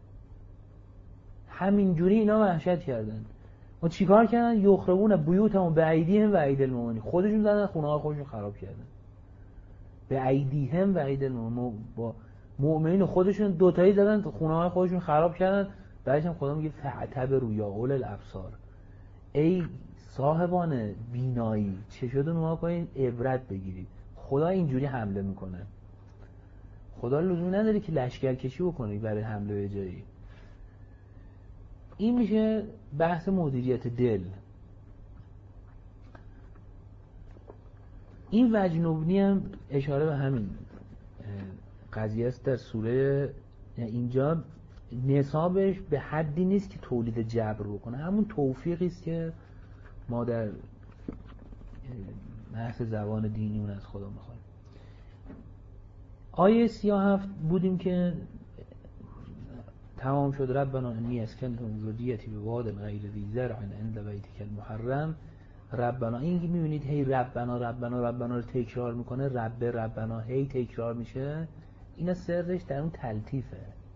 همینجوری اینا وحشت کردن. و چیکار کردن؟ یخربون بیوتهم بایدیهم و ایدی المؤمنین، خودشون زدن خونه های خودشون خراب کردن. به ایدیهم و ایدی المؤمنین، با مؤمنین خودشون دوتایی زدن خونه های خودشون خراب کردن. بعدش هم خدا میگه فاعتبروا یا اول الابصار، ای صاحبان بینایی چشاتون نما کنید عبرت بگیرید. خدا اینجوری حمله میکنه. خدا لزوم نداره که لشکر کشی بکنه برای حمله به جایی. این میشه بحث مدیریت دل. این وجنوبنی هم اشاره به همین قضیه است در سوره. اینجا نصابش به حدی نیست که تولید جبر بکنه، همون توفیقی است که ما در بحث زبان دینیمون از خدا میخوایم. آیه 37 بودیم که تمام شد. ربنا انی اسکنت ذریتی بواد غیر ذی زرع عند بیتک المحرم. ربنا، این که میبینید هی ربنا ربنا ربنا رو تکرار میکنه، ربنا هی تکرار میشه. اینا سرش در اون تلطیفه،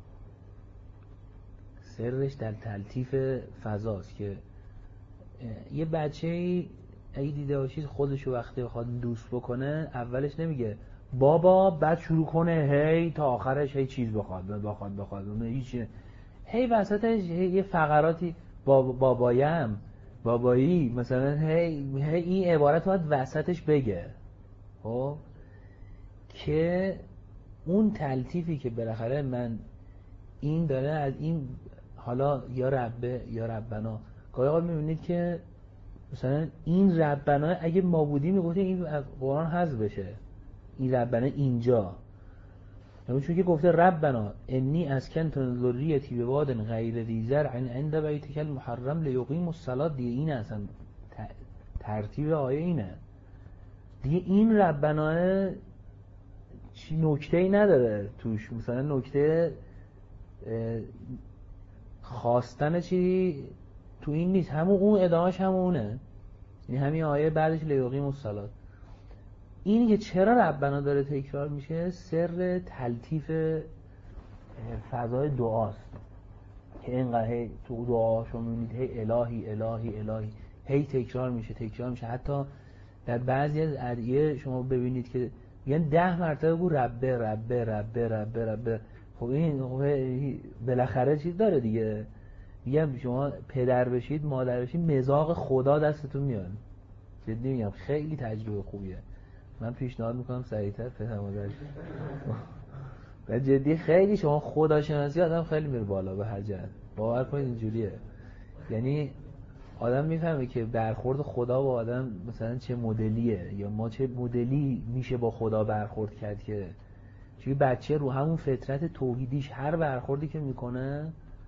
سرش در تلطیف فضاست که یه بچه‌ای اگه دیده باشید خودشو وقتی بخواد دوست بکنه اولش نمیگه بابا، بعد شروع کنه هی تا آخرش هی چیز بخواد هیچ، هی وسطش یه فقراتی بابایم بابایی مثلا هی این عبارت باید وسطش بگه، خب که اون تلطیفی که بالاخره من این داره از این، حالا یا ربه یا ربنا، گاهی اوقات میبینید که مثلا این ربنا اگه ما بودیم میگفتیم این از قرآن حذف بشه، این ربنا اینجا، چون که گفته ربنا انی اسکنت ذریتی بواد غیر ذی زرع عند بیتک المحرم لیقیموا الصلاة، دیگه این اصلا ترتیب آیه اینه دیگه. این ربنا چی نکته‌ای نداره توش، مثلا نکته خواستن چی تو این نیست، همون اون ادامهش همونه، یعنی همین آیه بعدش لیقیموا الصلاة. اینی که چرا ربنا داره تکرار میشه سر تلطیف فضای دعاست که اینقدر تو دعاشو میبینید هی الهی الهی الهی هی تکرار میشه. حتی در بعضی از ادعیه شما ببینید که میگن 10 مرتبه بگو ربه ربه ربه ربه ربه. خب این بالاخره چیز داره دیگه، میگم شما پدر بشید مادر بشید مزاق خدا دستتون میاد، جدی میگم خیلی تجربه خوبیه، من پیشنهاد میکنم سریعتر پدر مادر شید و جدی خیلی شما خداشناسی آدم خیلی میره بالا به هر جهت، باور کنید اینجوریه. یعنی آدم میفهمه که برخورد خدا با آدم مثلا چه مدلیه، یا ما چه مدلی میشه با خدا برخورد کرد، که چون بچه رو همون فطرت توحیدیش هر برخوردی که میکنه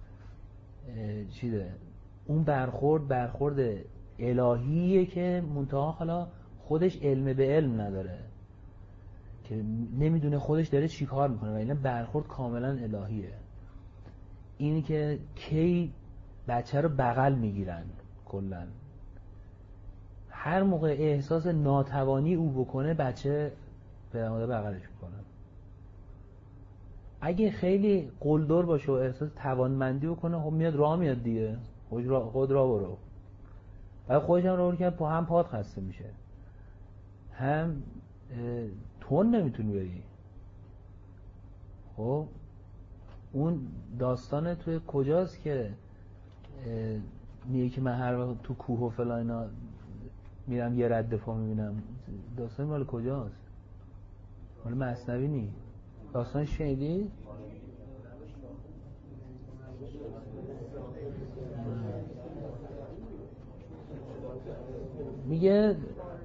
چیه، اون برخورد الهیه که منتها حالا خودش علم به علم نداره، که نمیدونه خودش داره چی کار میکنه، و اینا برخورد کاملا الهیه. اینی که کی بچه رو بغل میگیرن، کلن هر موقع احساس ناتوانی او بکنه بچه پدر مادر بغلش میکنن. اگه خیلی قلدر باشه و احساس توانمندی بکنه خب میاد راه میاد دیگه، خود راه برو، بعد خودش هم راه کنه، هم پات خسته میشه، هم تون نمیتونی بری. خب اون داستان توی کجاست که میگه که من هر وقت تو کوه و فلان اینا میرم یه رد پا میبینم، داستان مال کجاست؟ مال مثنوی نی؟ داستان شنیدی؟ میگه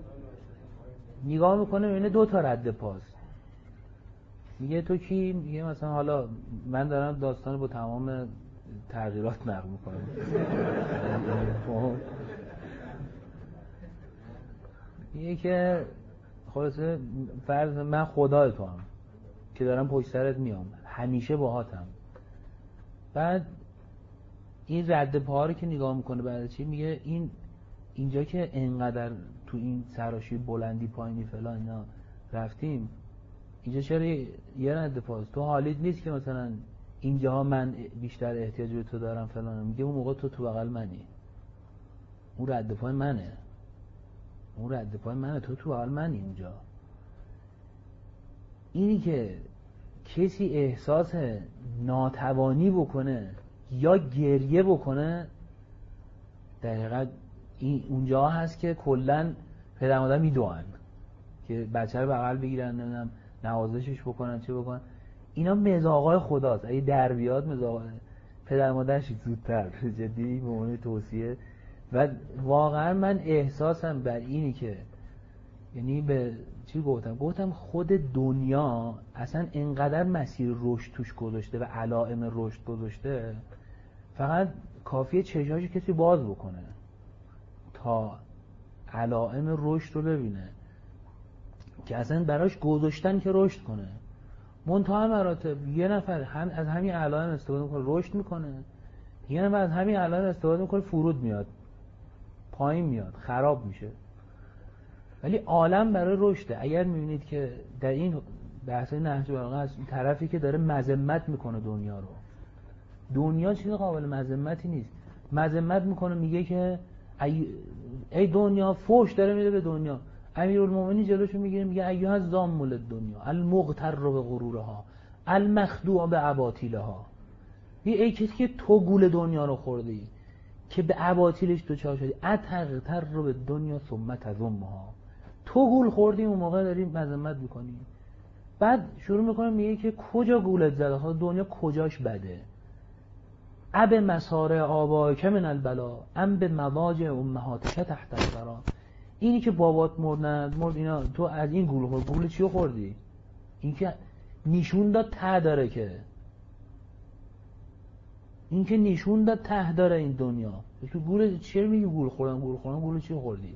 نگاه میکنه میبینه 2 تا رد پاست، میگه تو کی؟ میگه مثلا حالا من دارم داستان با تمام تغییرات نقل میکنم میگه که خلاصه فرض من خدای تو هم که دارم پشت سرت میام همیشه باهاتم. بعد این رد پاها رو که نگاه میکنه بعد چی میگه، اینجا که انقدر تو این سراشی بلندی پایینی فلان اینا رفتیم، اینجا چرا یه رد پاست؟ تو حالیت نیست که مثلا اینجاها من بیشتر احتیاج به تو دارم فلان. میگه اون موقع تو بغل منی، اون رد پای منه، تو بغل منی اونجا. اینی که کسی احساس ناتوانی بکنه یا گریه بکنه، در حقیقت این اونجا هست که کلن پدر مادر میدوئن که بچه رو بغل بگیرن، نمیدونم نوازشش بکنن چه بکنن. اینا مزاقای خداست، اگه در بیاد مزاقای پدر مادرش زودتر، جدی به عنوان توصیه. و واقعا من احساسم بر اینی که یعنی به چی گفتم خود دنیا اصلا انقدر مسیر رشد توش گذاشته و علائم رشد گذاشته، فقط کافیه چشماشو کسی باز بکنه تا علائم رشد رو ببینه که اصلا براش گذاشتن که رشد کنه. منتها مراتب یه نفر از همین علائم استفاده میکنه رشد میکنه، یه نفر از همین علائم استفاده میکنه فرود میاد، پایین میاد، خراب میشه. ولی عالم برای رشده. اگر میبینید که در این بحث نهج البلاغه از طرفی که داره مذمت میکنه دنیا رو، دنیا چیز قابل مذمتی نیست، مذمت میکنه، میگه که ای دنیا، فوش داره میده به دنیا. امیرالمومنین جلوشو میگیره میگه ایها الضامل الدنیا المغتر به غرورها المخدوع به اباطیلها. ای کسی که تو گول دنیا رو خوردی، که به اباطیلش دوچار شدی، اتقتر رو به دنیا ثم تذمها، تو گول خوردی اون موقع داری مذمت میکنی. بعد شروع میکنه میگه که کجا گولت زده، ها دنیا کجاش بده؟ اب مسار آبائک من البلا ام به مواجع امهاتک تحت الثری، اینی که بابات مرد اینا، تو از این گول چیو خوردی؟ این که نشون داد ته داره، که این که نشون داد ته داره این دنیا. تو گول چی میگی؟ گول خوردم گول چی خوردی؟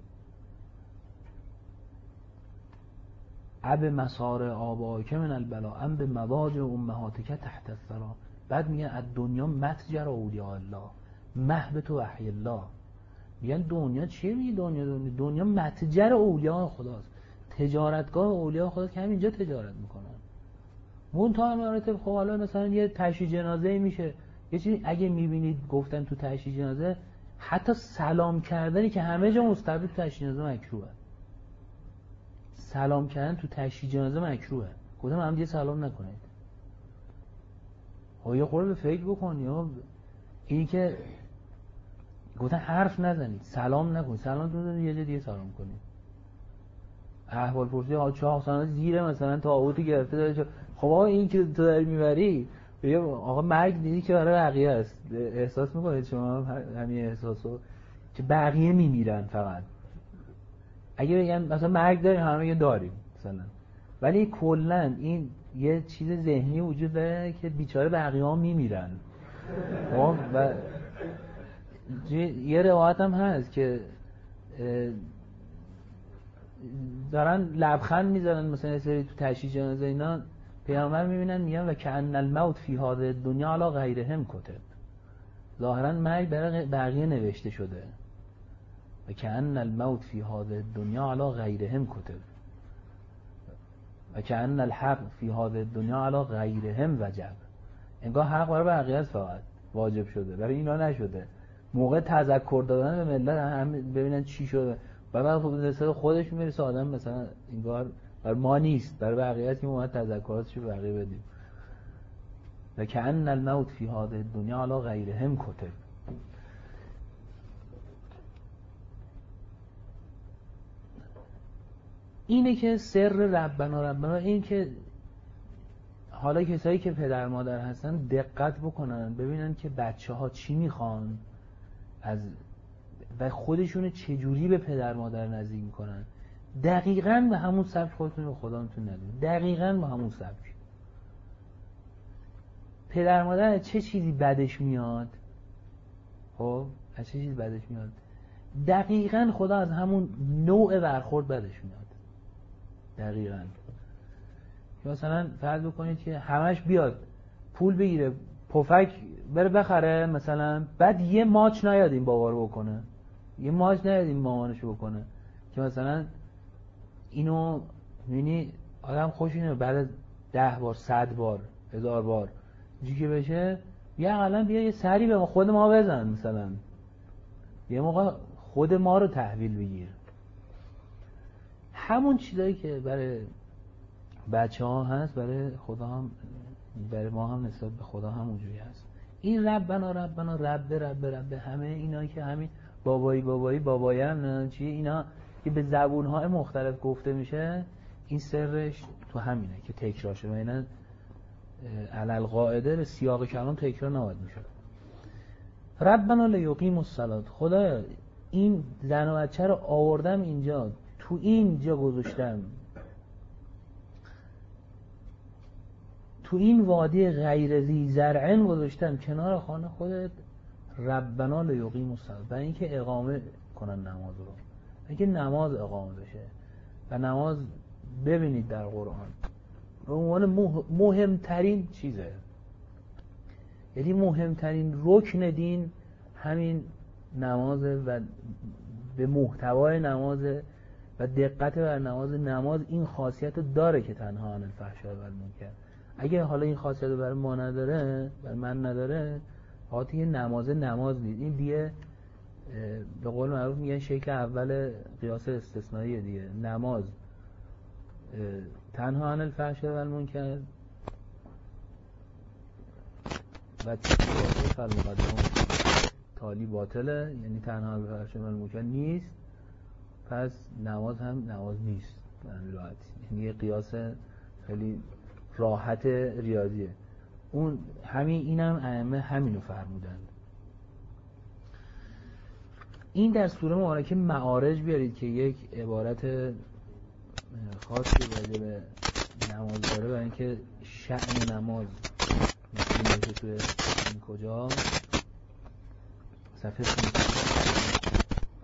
اب مسار آبائک من البلا ام به مواجع امهاتک تحت الثری. بعد میگن از دنیا متجر اولیاء الله محبت و وحی الله. میگن دنیا چیه؟ میگی دنیا متجر اولیاء خداست، تجارتگاه اولیاء خداست که همینجا تجارت میکنن. منتها مراتب خب حالا مثلا یه تشییع جنازه میشه، یه چیزی اگه میبینید گفتن تو تشییع جنازه، حتی سلام کردنی که همه جا مستحب، تو تشییع جنازه مکروهه. سلام کردن تو تشییع جنازه مکروهه. گفتم هم دیگه سلام نکنید. ها یه خورده به فکر بکن، یا اینی که گفتن حرف نزنید، سلام نکنید، سلام تو یه جا دیگه سلام کنید. احوال پرسی چه حسنا زیر مثلا تابوتی گرفته داره، خب آقا این که تو داری میبری بگم آقا مرگ دیدی که برای بقیه است. احساس میکنید شما همین احساسو که بقیه میمیرن فقط؟ اگه بگن مثلا مرگ داریم، همه میگن داریم مثلا، ولی کلا این یه چیز ذهنی وجود داره که بیچاره بقیه ها میمیرن. و یه روایت هم هست که دارن لبخند میزنن مثلا یه سری تو تشییع جنازه اینا، پیامبر میبینن میگن و کأن الموت فی هذه الدنیا علی غیرهم کتب، ظاهرا مرگ برای بقیه نوشته شده. و کأن الموت فی هذه الدنیا علی غیرهم کتب و کأن الحق فی هذه الدنیا علی غیرهم وجب. انگار حق برای بقیه است فقط واجب شده، برای اینا نشده. موقع تذکر دادن به ملت هم ببینن چی شده، بعد خودش میرسه آدم مثلا انگار برای ما نیست، برای بقیه است که ما تذکراتشو به بقیه بدیم. و کأن الموت فی هذه الدنیا علی غیرهم کتب. اینه که سر ربنا این که حالا کسایی که پدر مادر هستن دقت بکنن ببینن که بچه ها چی میخوان و خودشون چجوری به پدر مادر نزدیک میکنن، دقیقاً به همون سبک خودتون به خدا میتون ندید، دقیقاً به همون سبک. پدر مادر چه چیزی بدش میاد، خب از چه چیزی بدش میاد، دقیقاً خدا از همون نوع برخورد بدش میاد. دقیقاً مثلا فرض بکنید که همش بیاد پول بگیره پفک بره بخره مثلا، بعد یه ماچ نیاد این بابا رو بکنه، یه ماچ نیاد این مامانشو بکنه، که مثلا اینو میبینی آدم خوش اینه بعد از 10 بار 100 بار 1000 بار اینجوری که بشه، یه اقلا بیا یه سری به خود ما بزن، مثلا یه موقع خود ما رو تحویل بگیر. همون چیزایی که برای بچه ها هست برای خدا هم، برای ما هم نسبت به خدا هم اونجوری هست. این ربنا رب همه اینا که همین بابایی هم چیه، اینا که به زبونهای مختلف گفته میشه، این سرش تو همینه که تکرار شده. اینا علل قاعده به سیاق کلام تکرار نباید میشه. ربنا لیقیموا الصلاة، خدا این زن و بچه رو آوردم اینجا، تو اینجا گذاشتم، تو این وادی غیر ذی زرع گذاشتم کنار خانه خودت، ربنا لیقیموا الصلاة، برای اینکه اقامه کنن نماز رو، اینکه نماز اقامه بشه. و نماز ببینید در قرآن به عنوان مهمترین چیزه، یعنی مهمترین رکن دین همین نمازه و به محتوای نمازه و دقت بر نماز این خاصیت رو داره که تنها عن الفحشاء و المنکر. اگه حالا این خاصیت رو برای ما نداره، برای من نداره، حاطی نماز نیست. این دیگه به قول معروف میگن شکل اول قیاس استثنائیه دیگه. نماز تنها عن الفحشاء و المنکر و تا خالی باطله، یعنی تنها به فرش المکان نیست، پس نماز هم نماز نیست. راحتی، یعنی یه قیاس خیلی راحت ریاضیه. اون همین، اینم ائمه همینو فرمودند. این در سوره مبارکه معارج بیارید که یک عبارت خاصی راجع به نماز داره، برای اینکه شأن نماز میشه توی این کجا صفحه 5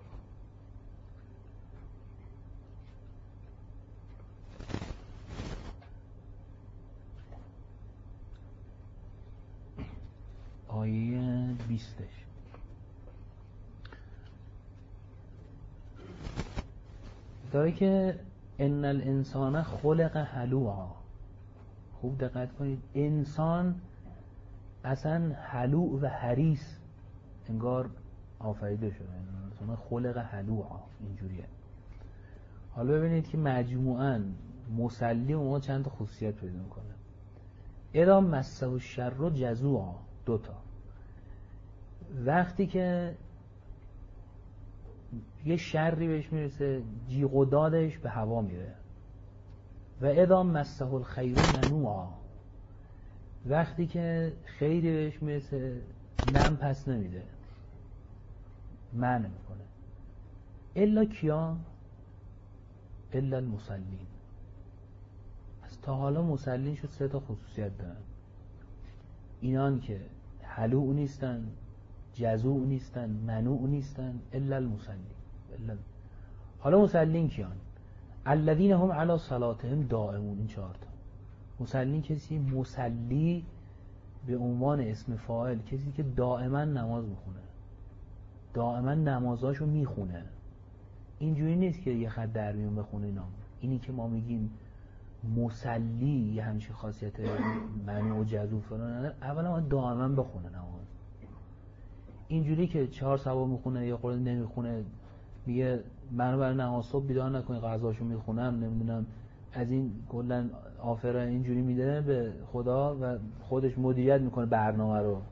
آیه 20 داره که ان الانسان خلق هلوعا. خوب دقت کنید، انسان اصلا هلوع و حریص انگار آفریده شده، انسان خلق هلوعا اینجوریه. حالا ببینید که مجموعاً مسلی و ما چند تا خصوصیت پیدا میکنه. اذا مسه الشر جزوعا، دوتا، وقتی که یه شری بهش میرسه جیغ و دادش به هوا میره. و اذا مسه الخیر منوعا، وقتی که خیری بهش میرسه نم پس نمیده، منع میکنه. الا کیا؟ الا المصلین. از تا حالا مصلین شد سه تا خصوصیت دارن. اینان که هلوع نیستن، جزوع نیستن، منوع نیستن، الا المصلین. حالا مصلین کیان؟ الذین هم علی صلاتهم دائمون. این 4 تا مصلین کسی، مصلی به عنوان اسم فاعل کسی که دائما نماز میخونه، دائما نمازاشو میخونه. اینجوری نیست که یه خط در میون بخونه اینا. اینی که ما میگیم مصلی یه همچین خاصیت منوع و جزوع فلان، اولا ما دائما بخونه نماز. اینجوری که 4 ثواب میخونه یا قرآن نمیخونه، میگه منو برای نماز صبح بیدار نکنی غذاشو میخونم، نمیدونم از این کلا آفر اینجوری میده به خدا و خودش مدیریت میکنه برنامه رو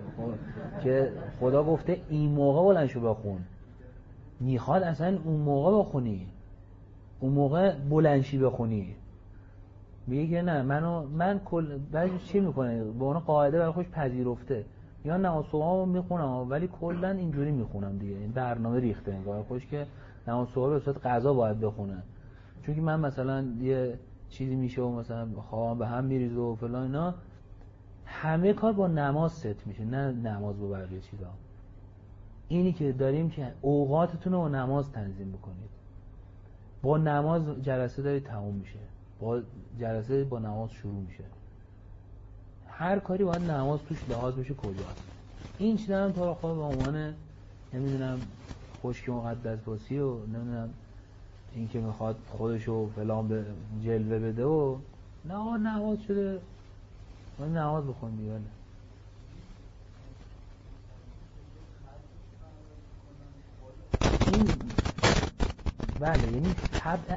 که خدا گفته این موقع بلند شو بخون، میخواد اصلا اون موقع بخونی، اون موقع بلندشی بخونی. میگه که نه من کل بعضی چی میکنه با اون قاعده برای خودش پذیرفته، یا نماز صبح میخونم ولی کلا اینجوری میخونم دیگه، این برنامه ریخته انگار خودش که نماز صبح به صورت قضا باید بخونه، چون که من مثلا یه چیزی میشه و مثلا خوابم به هم میریزه و فلان اینا. همه کار با نماز ست میشه، نه نماز با بقیه چیزا. اینی که داریم که اوقاتتون رو با نماز تنظیم بکنید. با نماز جلسه دارید تموم میشه، با جلسه با نماز شروع میشه. هر کاری باید نماز توش لحاظ بشه کجاست. این چیزا هم تو رو خود به عنوان نمیدونم خشک مقدس باسی و نمیدونم این که میخواد خودشو فلان به جلوه بده و نه نماز شده باید نماز بخون دیگه. این بله، یعنی طبع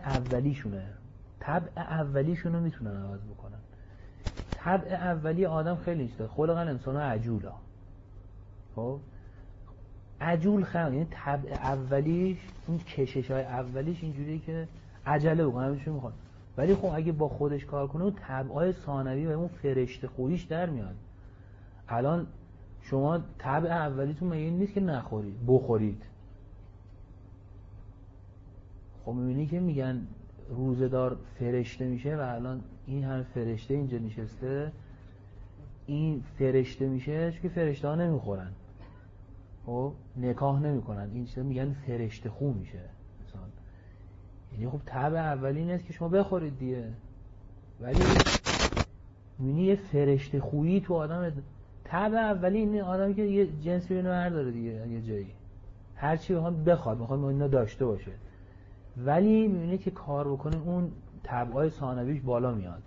اولیشونه میتونن عوض بکنن. طبع اولی آدم خیلی نیست، خلق الانسان عجولا. خب عجول یعنی طبع اولیش، اون کشش‌های اولیش اینجوریه که عجله بکنه همیشه میخواد، ولی خب اگه با خودش کار کنه اون طبعای ثانوی و اون فرشته خوییش در میاد. الان شما طبع اولیتون مگه این نیست که نخورید بخورید؟ خب میبینی که میگن روزه‌دار فرشته میشه و الان این هم فرشته اینجا نشسته، این فرشته میشه چون که فرشته ها نمیخورن، خب نکاح نمیکنن، این چیزا میگن فرشته خو میشه مثلا. یعنی خب طبع اولی این است که شما بخورید دیگه، ولی میبینی یه فرشته خویی تو آدم. طبع اولی این آدمی که یه جنسی رو برداره دیگه، یه جایی هر چی بخواد اینا داشته باشه، ولی میبینی که کار بکنه اون طبعای ثانویش بالا میاد.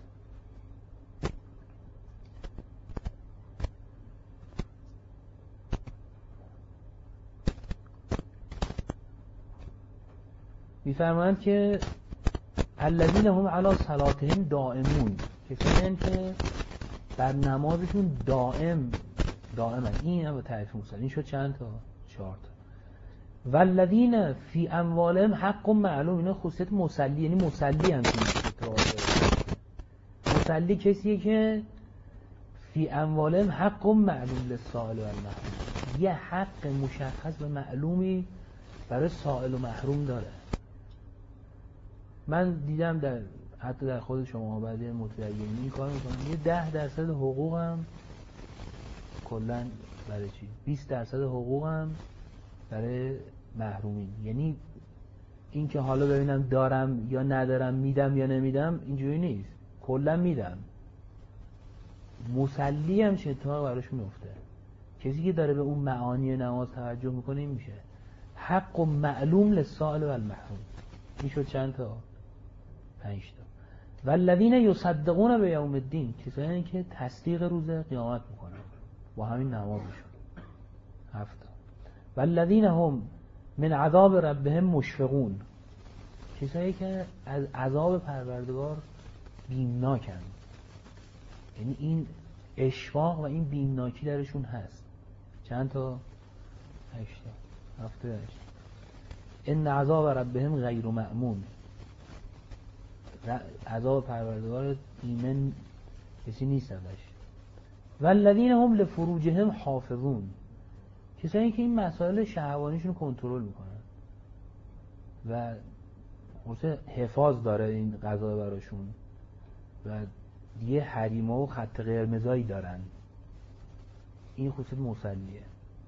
میفرمایند که الذین هم علی صلاتهم دائمون، کسانی که بر نمازشون دائم. این هم به تعریف موسیقی این شد چند تا؟ 4 تا. والذین فی اموالهم حق معلوم، اینا خصوصیت مسلی، یعنی مسلی هم مسلی کسیه که فی اموالهم حق معلوم للسائل و المحروم، یه حق مشخص و معلومی برای سائل و محروم داره. من دیدم در حتی در خود شما بعضی متدینین این کار میکنن، یه 10% حقوقم کلا برای چی؟ 20% حقوقم برای محرومین. یعنی این که حالا ببینم دارم یا ندارم، میدم یا نمیدم، اینجوری نیست، کلا میدم. مسلی هم چه اتفاقی براش میفته؟ کسی که داره به اون معانی نماز توجه میکنه این میشه حق و معلوم للسائل و المحروم. این شد چند تا؟ 5 تا. والذین یصدقون بیوم الدین، کسانی که تصدیق روز قیامت میکنن با همین نمازشون. 7 تا. والذین هم من عذاب ربهم مشفقون، کسایی که از عذاب پروردگار بیمناکن، یعنی این اشفاق و این بیمناکی درشون هست. چند تا؟ 8 تا. 7 تا 8. ان عذاب ربهم غیر مأمون، عذاب پروردگار ایمن کسی نیست ازش. والذین هم لفروجهم حافظون، کسایی که این مسائل شهوانیشون رو کنترل میکنن و حفاظ داره این قضا براشون و دیگه حریما و خط قرمزایی دارن. این خصوصیت مسلیه.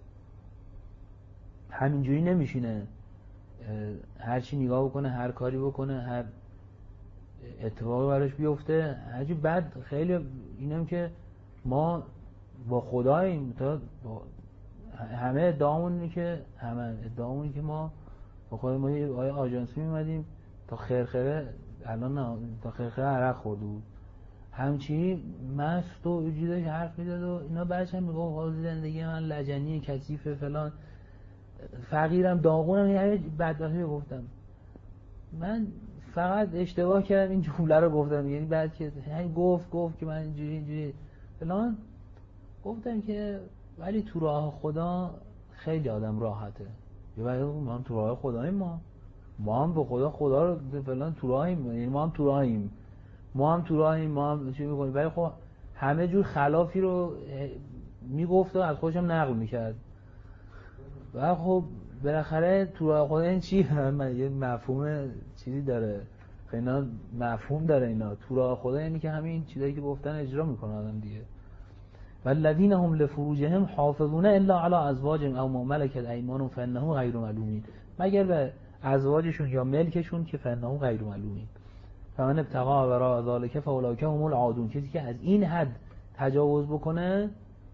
همینجوری نمیشینه هر چی نگاه بکنه، هر کاری بکنه، هر اتفاقی براش بیفته. هرچی بعد خیلی اینم که ما با خداییم، تا همه ادعامون که ما با خدای، ما یه آژانسی میمدیم تا خرخره، الان نه، تا خرخره عرق خورده بود، همچی مست و وجودش حرف میداد و اینا. بعدش هم میگفت حال زندگی من لجنی کثیفه فلان، فقیرم داغونم، یه بدبختی گفتم. من فقط اشتباه کردم این جمله رو گفتم، یعنی بعد که گفت که من اینجوری فلان گفتم که ولی تو راه خدا خیلی آدم راحته. ولی ما هم تو راه خداییم، ما هم به خدا رو فلان تو راهیم، یعنی ما هم تو راهیم، ما هم چی می‌کنیم. ولی خب همه جور خلافی رو میگفت و از خودشم نقل میکرد. و خب بالاخره تو راه خدا این چی؟ یه مفهوم چیزی داره، اینا مفهوم داره. اینا تو راه خدا یعنی که همین چیزایی که گفتن اجرا میکنه آدم دیگه. والذین هم لفروجهم حافظون الا علی ازواجهم او ما ملکت ایمانهم فانهم غیر ملومین، مگر به ازواجشون یا ملکشون که فانهم غیر ملومین. فمن ابتغى وراء ذلك فاولئک هم العادون، کسی که از این حد تجاوز بکنه،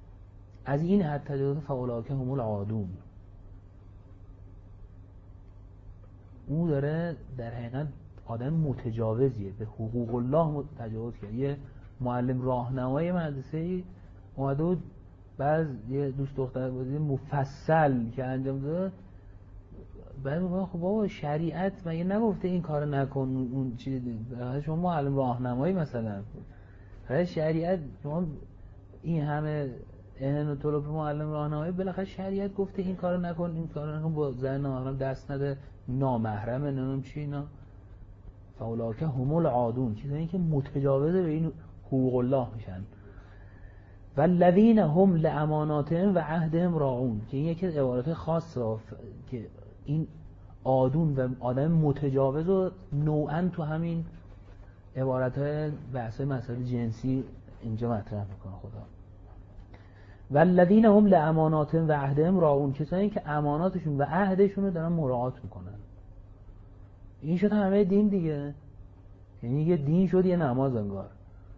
فاولئک هم العادون، او داره در حقیقت آدم متجاوزیه، به حقوق الله تجاوز کرد. یه معلم راهنمای مدرسه‌ای اومده بود، بعض یه دوست دختر بازی مفصل که انجام داد، بعد میگم خب بابا شریعت مگه نگفته این کارو نکن، اون چیز شما معلم راهنمایی مثلا شریعت شما این همه اهن و طلب معلم راهنمایی، بالاخره شریعت گفته این کارو نکن، این کارو نکن، با زن نامحرم دست نده، نامحرمه، نمیدونم چی اینا. فاولاک هم العادون، چیزایی که متجاوز به این حقوق الله میشن. والذین هم لاماناتهم و عهدهم راعون، که این یکی از عبارات خاصه که این عادون و آدم متجاوز و نوعا تو همین عبارت‌های بحث مسائل جنسی اینجا مطرح میکنه خدا. والذین هم لاماناتهم و عهدهم راعون، کسایی که اماناتشون و عهدشون رو دارن مراعات میکنن. این شد همه دین دیگه، یعنی یه دین شد یه نماز انگار.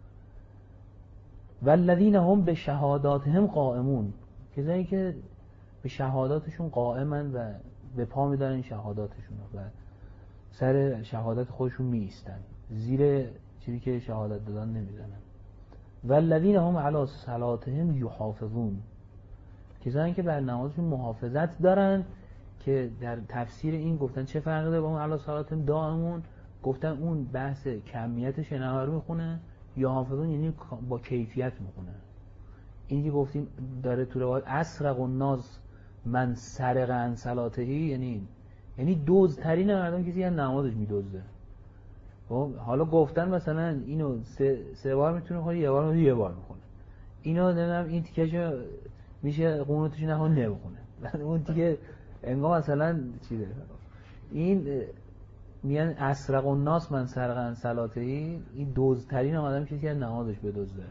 والذین هم به شهاداتهم قائمون، کسایی که به شهاداتشون قائمن و به پا میدارن این شهاداتشون و سر شهادت خودشون می ایستن، زیر چیزی که شهادت دادن نمیزنن. والذین هم علی صلاتهم یحافظون، کسایی که بر نمازشون محافظت دارن، که در تفسیر این گفتن چه فرقی داره با اون علی صلاتهم دائمون، گفتن اون بحث کمیت شنوه رو میخونه، یا حافظون یعنی با کیفیت میخونه. این که گفتیم داره تو روایت اسرق الناس من سرق عن صلاتهی یعنی دزدترین مردم کسی از نمازش میدزده. خب حالا گفتن مثلا اینو سه بار میتونه کنه، یه بار میکنه، اینو نمیدونم این تیکهشو میشه قنوتش نمیخونه، اون دیگه انگار مثلا چیه این میگن اسرق الناس من سرق عن صلاتهی، این دزدترین آدم کسی از نمازش بدزده.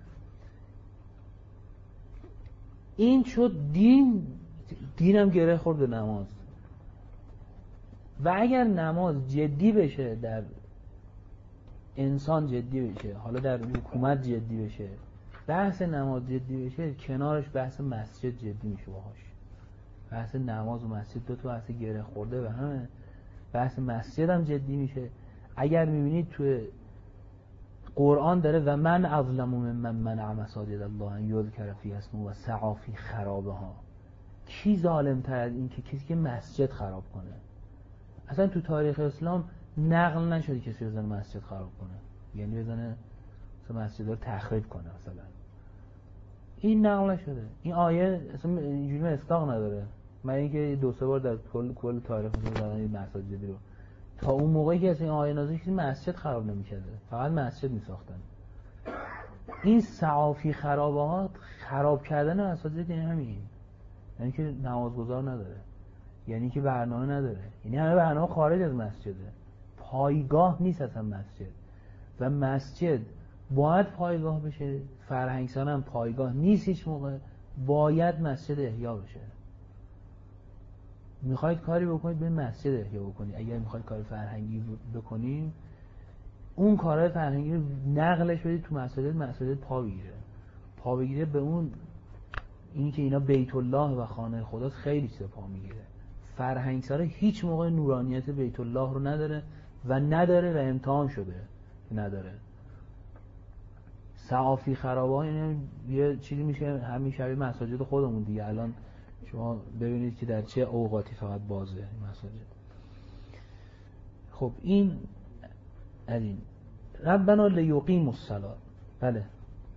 این شد دینم گره خورد به نماز. و اگر نماز جدی بشه، در انسان جدی بشه، حالا در حکومت جدی بشه، بحث نماز جدی بشه، کنارش بحث مسجد جدی میشه باهاش. بحث نماز و مسجد دو تا بحث گره خورده و همه بحث مسجد هم جدی میشه. اگر میبینید توی قرآن داره و من اظلم ممن منع مساجد الله ان یذکر فیها اسمه و سعی فی خرابها، کی ظالم تر از این که کسی که مسجد خراب کنه؟ اصلا تو تاریخ اسلام نقل نشده کسی بزنه مسجد خراب کنه، یعنی بزنه مثلا مسجد رو تخریب کنه مثلا، این نقل نشده. این آیه اصلا اینجوری مصداق نداره. من اینکه دو سه بار در کل تاریخ زدن این مساجدی رو، تا اون موقعی که اصلا این آیه نازل شد مسجد خراب نمی‌کرده، فقط مسجد می‌ساختن. این سعافی خرابات، خراب کردن مساجد یعنی همین، یعنی که نمازگزار نداره، یعنی که برنامه نداره، یعنی همه برنامه خارج از مسجده، پایگاه نیست اصلا مسجد. و مسجد باید پایگاه بشه، فرهنگسان هم پایگاه نیست هیچ موقع، باید مسجد احیا بشه. میخواید کاری بکنید به مسجد احیا بکنید. اگر میخواید کار فرهنگی بکنید، اون کارهای فرهنگی رو نقلش بدید تو مسجد پا بگیره به اون، اینی که اینا بیت الله و خانه خداست، خیلی چیزا پا میگیره. فرهنگسار هیچ موقع نورانیت بیت الله رو نداره و امتحان شده نداره. سعافی خرابه یعنی یه چیزی میشه همین شبیه مساجد خودمون دیگه. الان شما ببینید که در چه اوقاتی فقط بازه این مساجد. خب این از این ربنا لیقیموا الصلاة. بله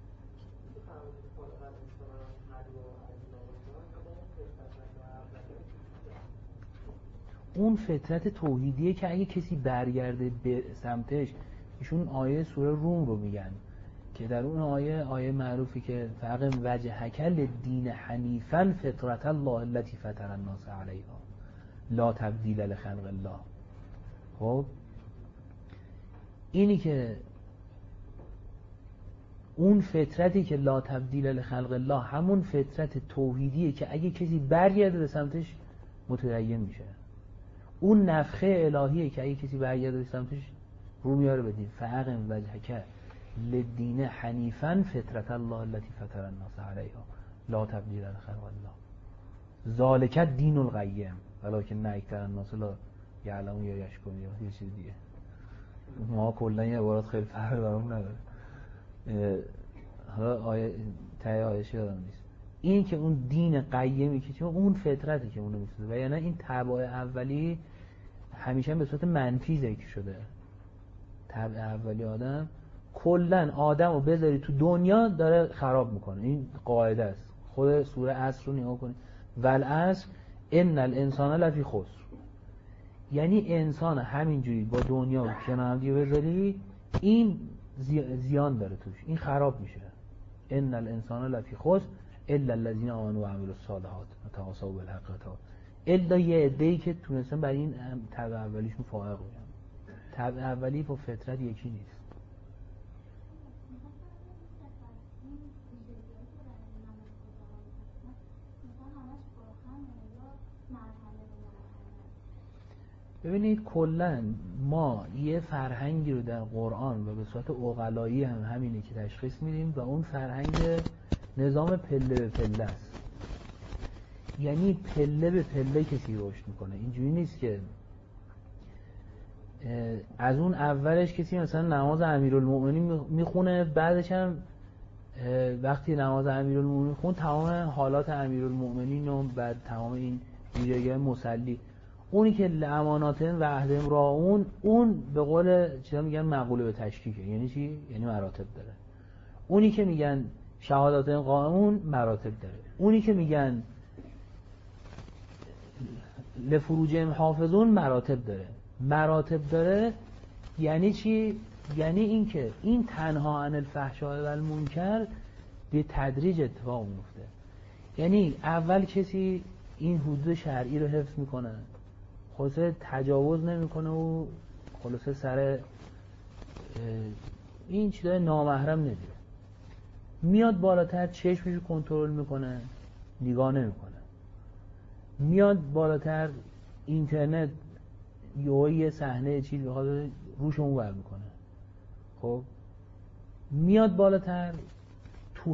اون فطرت توحیدیه که اگه کسی برگرده به سمتش، ایشون آیه سوره روم رو میگن که در اون آیه معروفی که فقم وجهک للدین حنیفا فطرت الله التي فطر الناس علیها لا تبدیل لخلق الله. خب اینی که اون فطرتی که لا تبدیل لخلق الله، همون فطرت توحیدیه که اگه کسی برگرده به سمتش متدین میشه. اون نفخه الهیه که اگه کسی برگرده به سمتش رو میاره به دین. فقم وجهک للدین حنیفا فطرت الله التي فطر الناس علیها لا تبدیل لخلق الله ذالک الدین القیم ولکن اکثر الناس لا یعلمون یا یشکرون یا یه چیز دیگه. ما کلا این عبارات خیلی فرق برام نداره. حالا آیه یادم نیست. این که اون دین قیمی که چون اون فطرتی که اونو میسازه، و یعنی این طبع اولی همیشه به صورت منفی ذکر شده. طبع اولی آدم کلا آدمو بذاری تو دنیا داره خراب میکنه، این قاعده است. خود سوره عصر رو نگاه کنید، والعصر ان الانسان لفی خسر، یعنی انسان همینجوری با دنیا کنار هم دیگه بذاری این زیان داره توش، این خراب میشه. ان الانسان لفی خسر الا الذين آمنوا وعملوا الصالحات وتواصوا بالحق الا یه عده‌ای که تونستن برای این طبع اولیشون فائق بشن. طبع اولی با فطرت یکی نیست. ببینید کلا ما یه فرهنگی رو در قرآن و به صورت عقلایی هم همینه که تشخیص میدیم و اون فرهنگ نظام پله به پله است. یعنی پله به پله کسی رشد میکنه. اینجوری نیست که از اون اولش کسی مثلا نماز امیرالمومنین میخونه، بعدش هم وقتی نماز امیرالمومنین خون تمام حالات امیرالمومنین و بعد تمام این ویژگی مسلی، اونی که لاماناتن و عهدهم راعون، اون به قول چیزا میگن مقوله به تشکیکه. یعنی چی؟ یعنی مراتب داره. اونی که میگن شهاداتن قائمون مراتب داره. اونی که میگن لفروجهم حافظون مراتب داره. یعنی چی؟ یعنی این که این تنها عن الفحشاء و المنکر به تدریج اتفاق میفته. یعنی اول کسی این حدود شرعی رو حفظ میکنه، خلاصه تجاوز نمیکنه و خلاصه سر این چیزای نامحرم نمیره، میاد بالاتر چشمش رو کنترل میکنه، نگاه نمیکنه، میاد بالاتر اینترنت یه صحنه چیز بخواد روش اونور میکنه، خب میاد بالاتر تو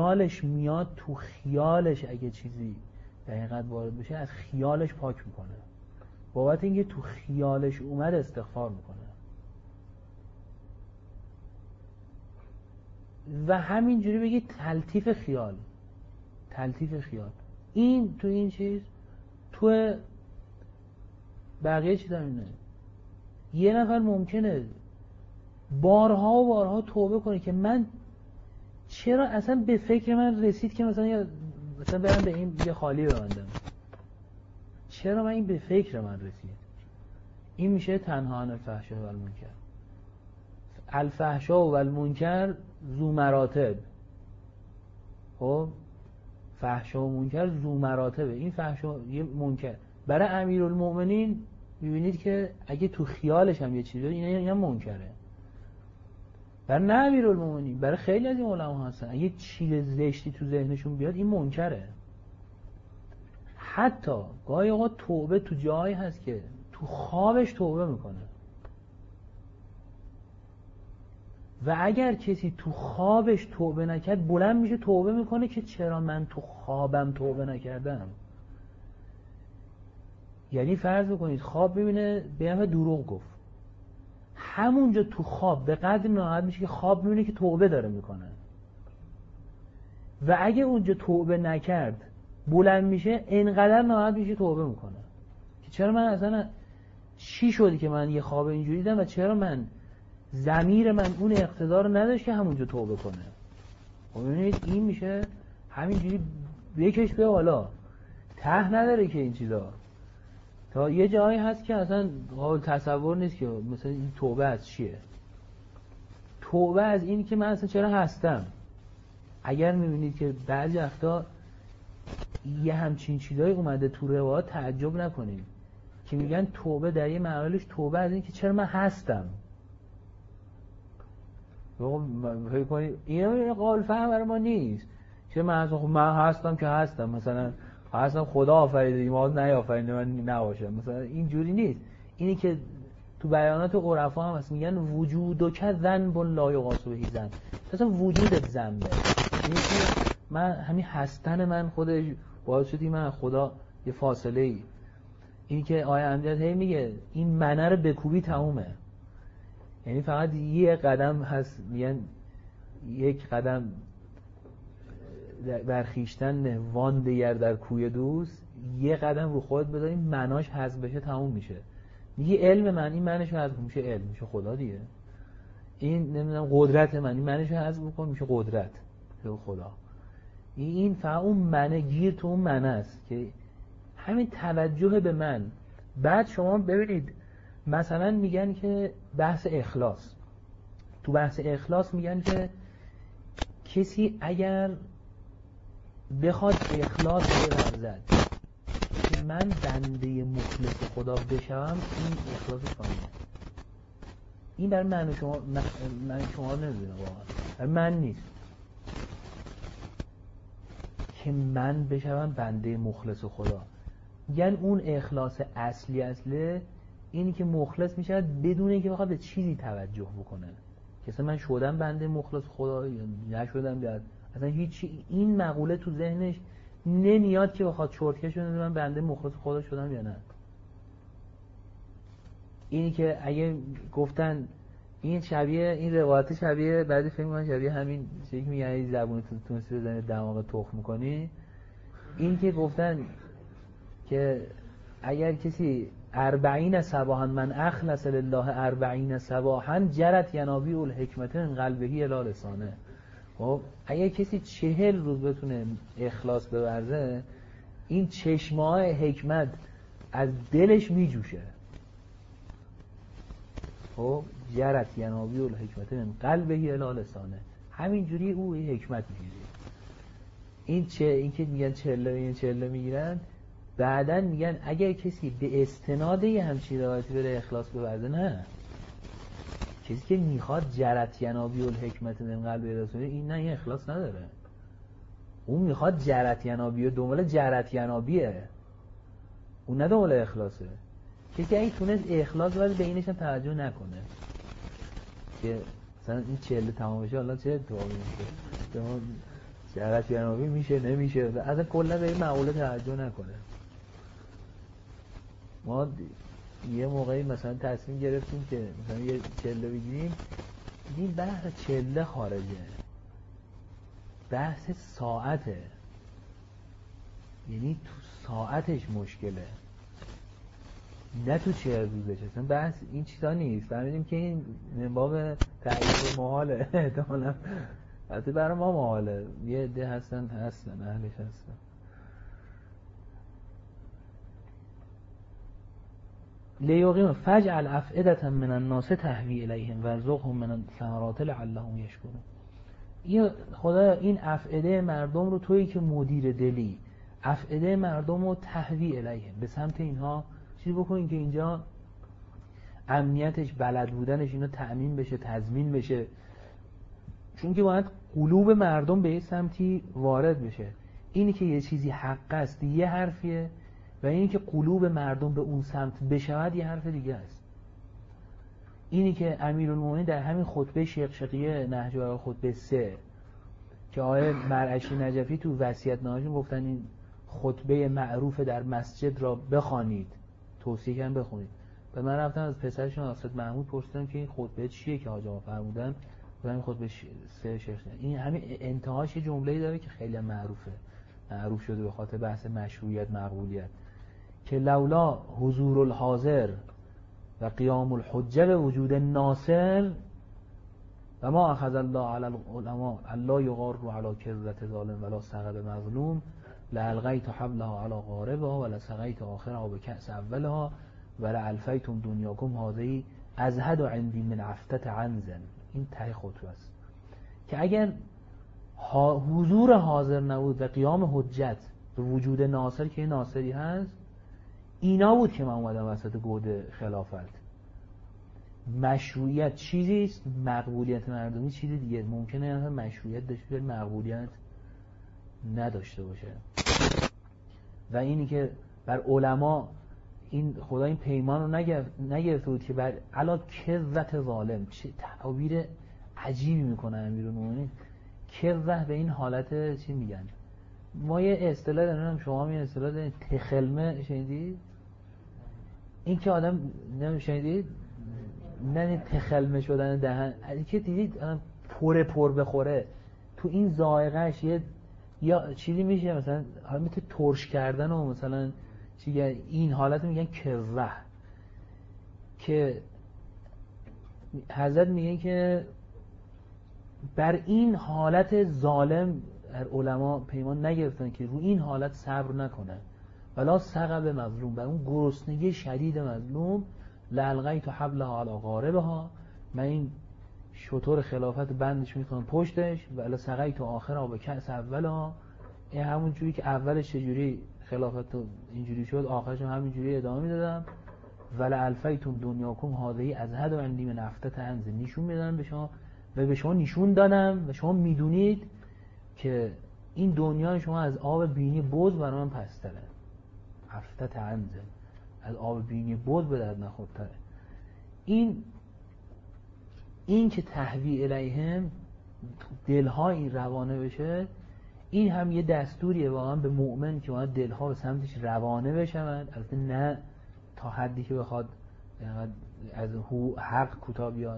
خیالش اگه چیزی در حقیقت وارد بشه از خیالش پاک میکنه، بابت اینکه تو خیالش اومد استغفار میکنه. و همینجوری بگی تلطیف خیال. این تو این چیز تو بقیه چیز همینه. یه نفر ممکنه بارها و بارها توبه کنه که من چرا اصلا به فکر من رسید که مثلا برم به این یه خالی ببندم، چرا من این به فکر من رسید. این میشه تنها عن الفحشاء و المنکر. الفحشاء و المنکر ذو مراتب. خب فحشاء و منکر ذو مراتبه. این فحشاء یه منکر برای امیرالمؤمنین میبینید که اگه تو خیالش هم یه چیزی این هم منکره. برای نه امیرالمؤمنین، برای خیلی از این علما هستن اگه چیز زشتی تو ذهنشون بیاد این منکره. حتی گاهی اوقات توبه تو جایی هست که تو خوابش توبه میکنه. و اگر کسی تو خوابش توبه نکرد بلند میشه توبه میکنه که چرا من تو خوابم توبه نکردم. یعنی فرض بکنید خواب ببینه به نفع دروغ گفت، همونجا تو خواب به قدر ناراحت میشه که خواب میبینه که توبه داره میکنه. و اگه اونجا توبه نکرد بلند میشه انقدر ناراحت میشه توبه میکنه که چرا من اصلا چی شدی که من یه خواب اینجوری دیدم و چرا من ضمیر من اون اقتدار رو نداشت که همونجا توبه کنه. خب ببینید این میشه همینجوری بکش به بالا، ته نداره که این چیزا. تا یه جایی هست که اصلا قابل تصور نیست که مثلا این توبه از چیه. توبه از این که من اصلا چرا هستم. اگر میبینید که بعضی وقتا یه همچین چیزایی اومده تو روایات تعجب نکنید که میگن توبه در یه معنیش توبه از این که چرا من هستم. فکر کنید این قابل فهم برای ما نیست. چه من هستم که هستم، مثلا هستم خدا آفریده ما نیافریده من نباشم، مثلا اینجوری نیست. اینی که تو بیانات عرفا هم هست میگن وجودک ذنب لا یقاس به ذنب. مثلا وجودت ذنبه. یعنی من همین هستن من خودش باعث شدی من خدا یه فاصله ای. این که آیه امجد هی میگه این منه رو بکوبی تمومه. یعنی فقط یه قدم هست، میگن یک قدم برخیشتن وان دیگر در کوی دوست، یه قدم رو خودت بذاری مناش حذف بشه تموم میشه. میگه علم من این منش حذف میشه علم میشه خدا دیگه. این نمیدونم قدرت من این منش حذف بکن میشه قدرت خدا. این فقط اون منه گیر تو اون منه است که همین توجه به من. بعد شما ببینید مثلا میگن که بحث اخلاص، تو بحث اخلاص میگن که کسی اگر بخواد اخلاص بورزد که من بنده مخلص خدا بشم، این اخلاص کامله. این برای من شما نمیدونم واقعا، برای من نیست که من بشم بنده مخلص خدا. میگن اون اخلاص اصله اینی که مخلص میشه بدون اینکه بخواد به چیزی توجه بکنه، که اصلا من شدم بنده مخلص خدا یا نشدم، در اصلا هیچ این مقوله تو ذهنش نمیاد که بخواد چرتکش بده من بنده مخلص خدا شدم یا نه. اینی که اگه گفتن این شبیه این روایت شبیه بعضی فکر می‌کنن شبیه همین چیزی که میگن زبون تونسی بزنی دماغ تخم کنی، این که گفتن که اگر کسی 40 صباحا من اخلص لله 40 صباحا جرت ینابیع الحکمت من قلبه الی لسانه. خب اگر کسی 40 روز بتونه اخلاص بورزه، این چشمه‌های حکمت از دلش میجوشه. خب جرت ینابی الحکمت من قلبه الی لسانه، همینجوری او حکمت میگیره. این که میگن چله میگیرن، بعدن میگن اگر کسی به استناد یه همچین روایتی بره اخلاص بورزه، نه، کسی که میخواد جرت ینابی الحکمت من قلبه رسوله، این نه، این اخلاص نداره. اون میخواد جرت ینابی و دنبال جرت ینابیه، اون نه دنبال اخلاصه. کسی اگه تونست اخلاص ولی به اینش هم توجه نکنه که مثلا این چله تمام بشه حالا چه اتفاقی میفته، جرت ینابی میشه نمیشه، اصلا کلا به این معقوله توجه نکنه. ما یه موقعی مثلا تصمیم گرفتیم که مثلا یه چله بگیریم، این بحث چله خارجه، بحث ساعته، یعنی تو ساعتش مشکله، نه تو 40 روزش. اصلا بحث این چیزا نیست. فهمیدیم که این من باب تعریف محاله، احتمالا البته برای ما محاله، یه عده هستن اهلش هستن. لیقیم فجعل افئدة من الناس تهوی الیهم وارزقهم من الثمرات لعلهم یشکرون. این خدا این افئده مردم رو، تویی که مدیر دلی، افئده مردم رو تهوی الیهم، به سمت اینها چیز بکنین که اینجا امنیتش، بلد بودنش اینا تأمین بشه، تضمین بشه. چون که باید قلوب مردم به یه سمتی وارد بشه. اینی که یه چیزی حق است یه حرفیه، و اینی که قلوب مردم به اون سمت بشود یه حرف دیگه است. اینی که امیرالمومنین در همین خطبه شقشقیه نهج البلاغه خطبه 3 که آقای مرعشی نجفی تو وصیت‌نامه‌شون گفتن این خطبه معروف در مسجد را بخوانید، توصیه کردن بخونید. و من رفتم از پسرشون استاد محمود پرسیدم که این خطبه چیه که حاج آقا فرمودن، گفتن خطبه 3 شیخ. این همین انتهاش یه جمله‌ای داره که خیلی معروف شده به خاطر بحث مشروعیت مقبولیت، که لولا حضور الحاضر و قیام الحجه به وجود ناصر و ما اخذ الله علی العلماء الله یغار علی کذرت ظالم ولا سغب مظلوم لالغیت حبلها علی غاربها ولسقیت آخرها بکأس اولها ولالفیتم دنیاکم هذه ازهد عندی من عفتة عنزن. این ته خطبه است که اگر حضور حاضر نبود و قیام حجت به وجود ناصر که ناصری هست، اینا بود که من اومدم وسط گود خلافت. مشروعیت چیزی است، مقبولیت مردمی چیزی دیگه. ممکنه مثلا مشروعیت داشته باشه مقبولیت نداشته باشه. و اینی که بر علما این خدا این پیمان رو نگرفته بود که بر علا کذرت ظالم. چه تعبیر عجیبی میکنه امیرالمومنین. کذرت به این حالت چی میگن؟ ما یه اصطلاح داریم، شما هم یه اصطلاح دارید، تخلمه شنیدید؟ این که آدم نمیشنیدید؟ نه تخلمه شدن دهن، که دیدید پر بخوره تو این ذائقه‌اش یا چیزی میشه مثلا مثل ترش کردن و مثلا چیه، این حالت میگن کره. که حضرت میگه که بر این حالت ظالم علما پیمان نگرفتن که رو این حالت صبر نکنن، ولا سقب مظلوم، بر اون گرسنگی شدید مظلوم لالغیت حبلها علی غاربها، من این شطور خلافت بندش میکنم پشتش، ولا سقیت آخرها به کأس اولها. این همون جوری که اولش چجوری خلافت اینجوری شد آخرش هم همین جوری ادامه میدادم. ولا الفیتم دنیاکم هذه ازهد عندی من عفتة عنز، نشون میدم به شما و به شما نشون دادم و شما میدونید که این دنیا شما از آب بینی بز برای من پستره. عفتة عنز، از آب بینی بز به درد نخورتره. این که تهوی الیهم دلهایی روانه بشه، این هم یه دستوریه واقعا به مؤمن که واقعا دلها به سمتش روانه بشوند. البته نه تا حدی که بخواد از حق کوتاه بیاد،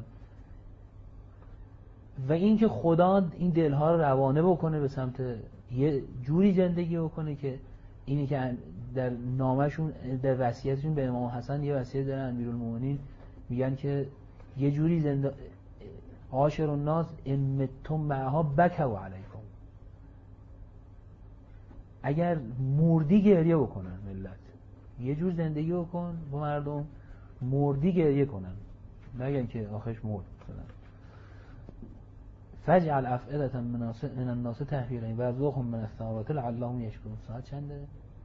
و این که خدا این دلها رو روانه بکنه به سمت یه جوری زندگی بکنه که اینی که در نامشون در وصیتشون به امام حسن یه وصیت دارن امیرالمومنین، میگن که یه جوری زنده عاشر الناس امتم معها بکوا علیکم، اگر مردی گریه بکنن ملت، یه جور زندگی بکن با مردم، مردی گریه کنن، نگن که آخرش مرد مثلا. فجعل افئدة من الناس تهوی الیهم وارزقهم من الثمرات لعلهم یشکرون. ساعت چنده؟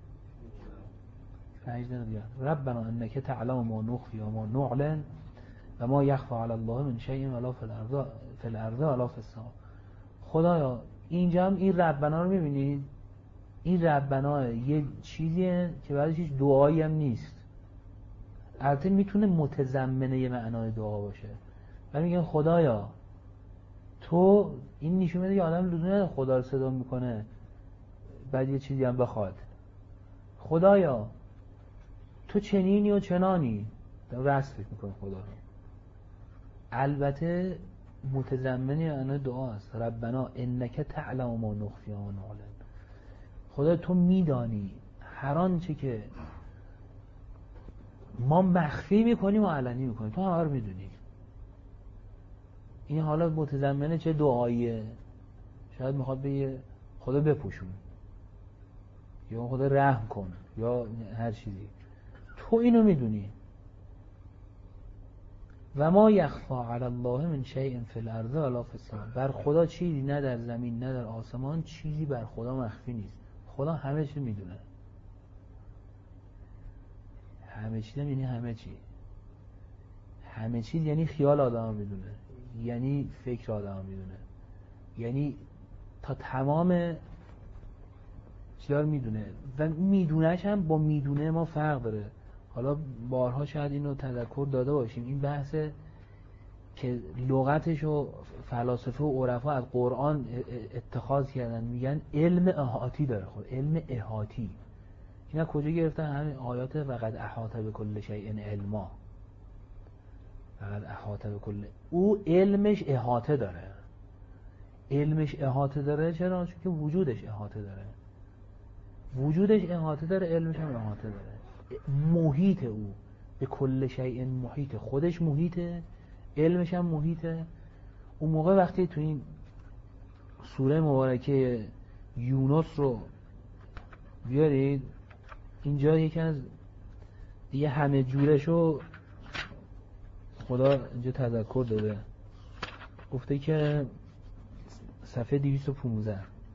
5 دقیقه. ربنا انک تعلم ما نخفی و ما نعلن و ما یخفی علی الله من شیء ولا فی الارض ولا فی السماء. خدایا اینجا هم این ربنا رو میبینید، این ربنا یه چیزیه که بعدش هیچ دعایی هم نیست. البته میتونه متضمنه یه معنای دعا باشه و میگن خدایا تو، این نشون میده که آدم لزومی نداره خدا رو صدا میکنه بعد یه چیزی هم بخواد. خدایا تو چنینی و چنانی، راست فکر میکنه خدا رو. البته متضمنی معنای دعاست. ربنا انک تعلم ما نخفی و ما نعلن. خدا تو میدانی هر آنچه که ما مخفی میکنیم و علنی میکنیم، تو همه رو میدونی. این حالا متضمنه چه دعاییه؟ شاید میخواد بگه خدا بپوشون یا خدا رحم کن یا هر چیزی. تو اینو میدونی. و ما یخفی علی الله من شیء فی الارض ولا فی السماء. بر خدا چیزی نه در زمین نه در آسمان چیزی بر خدا مخفی نیست. خدا همه چی میدونه. همه چی یعنی همه چی. همه چیز یعنی خیال آدم میدونه، یعنی فکر آدم میدونه، یعنی تا تمام چیزا رو میدونه و میدونهش هم با میدونه ما فرق داره. حالا بارها شاید اینو تذکر داده باشیم، این بحث که لغتش و فلاسفه و عرفا از قرآن اتخاذ کردن، میگن علم احاطی داره. خود علم احاطی اینا کجا گرفتن؟ همین آیات وقد احاط بكل شیء علما. وقد احاط بكل، او علمش احاطه داره. علمش احاطه داره چرا؟ چون که وجودش احاطه داره. وجودش احاطه داره، علمش هم احاطه داره. محیط او به کل شیء محیط، خودش محیطه، علمش هم محیطه. اون موقع وقتی تو این سوره مبارکه یونس رو بیارید اینجا، یکی از دیگه همه جورشو خدا اینجا تذکر داده، گفته که صفحه 215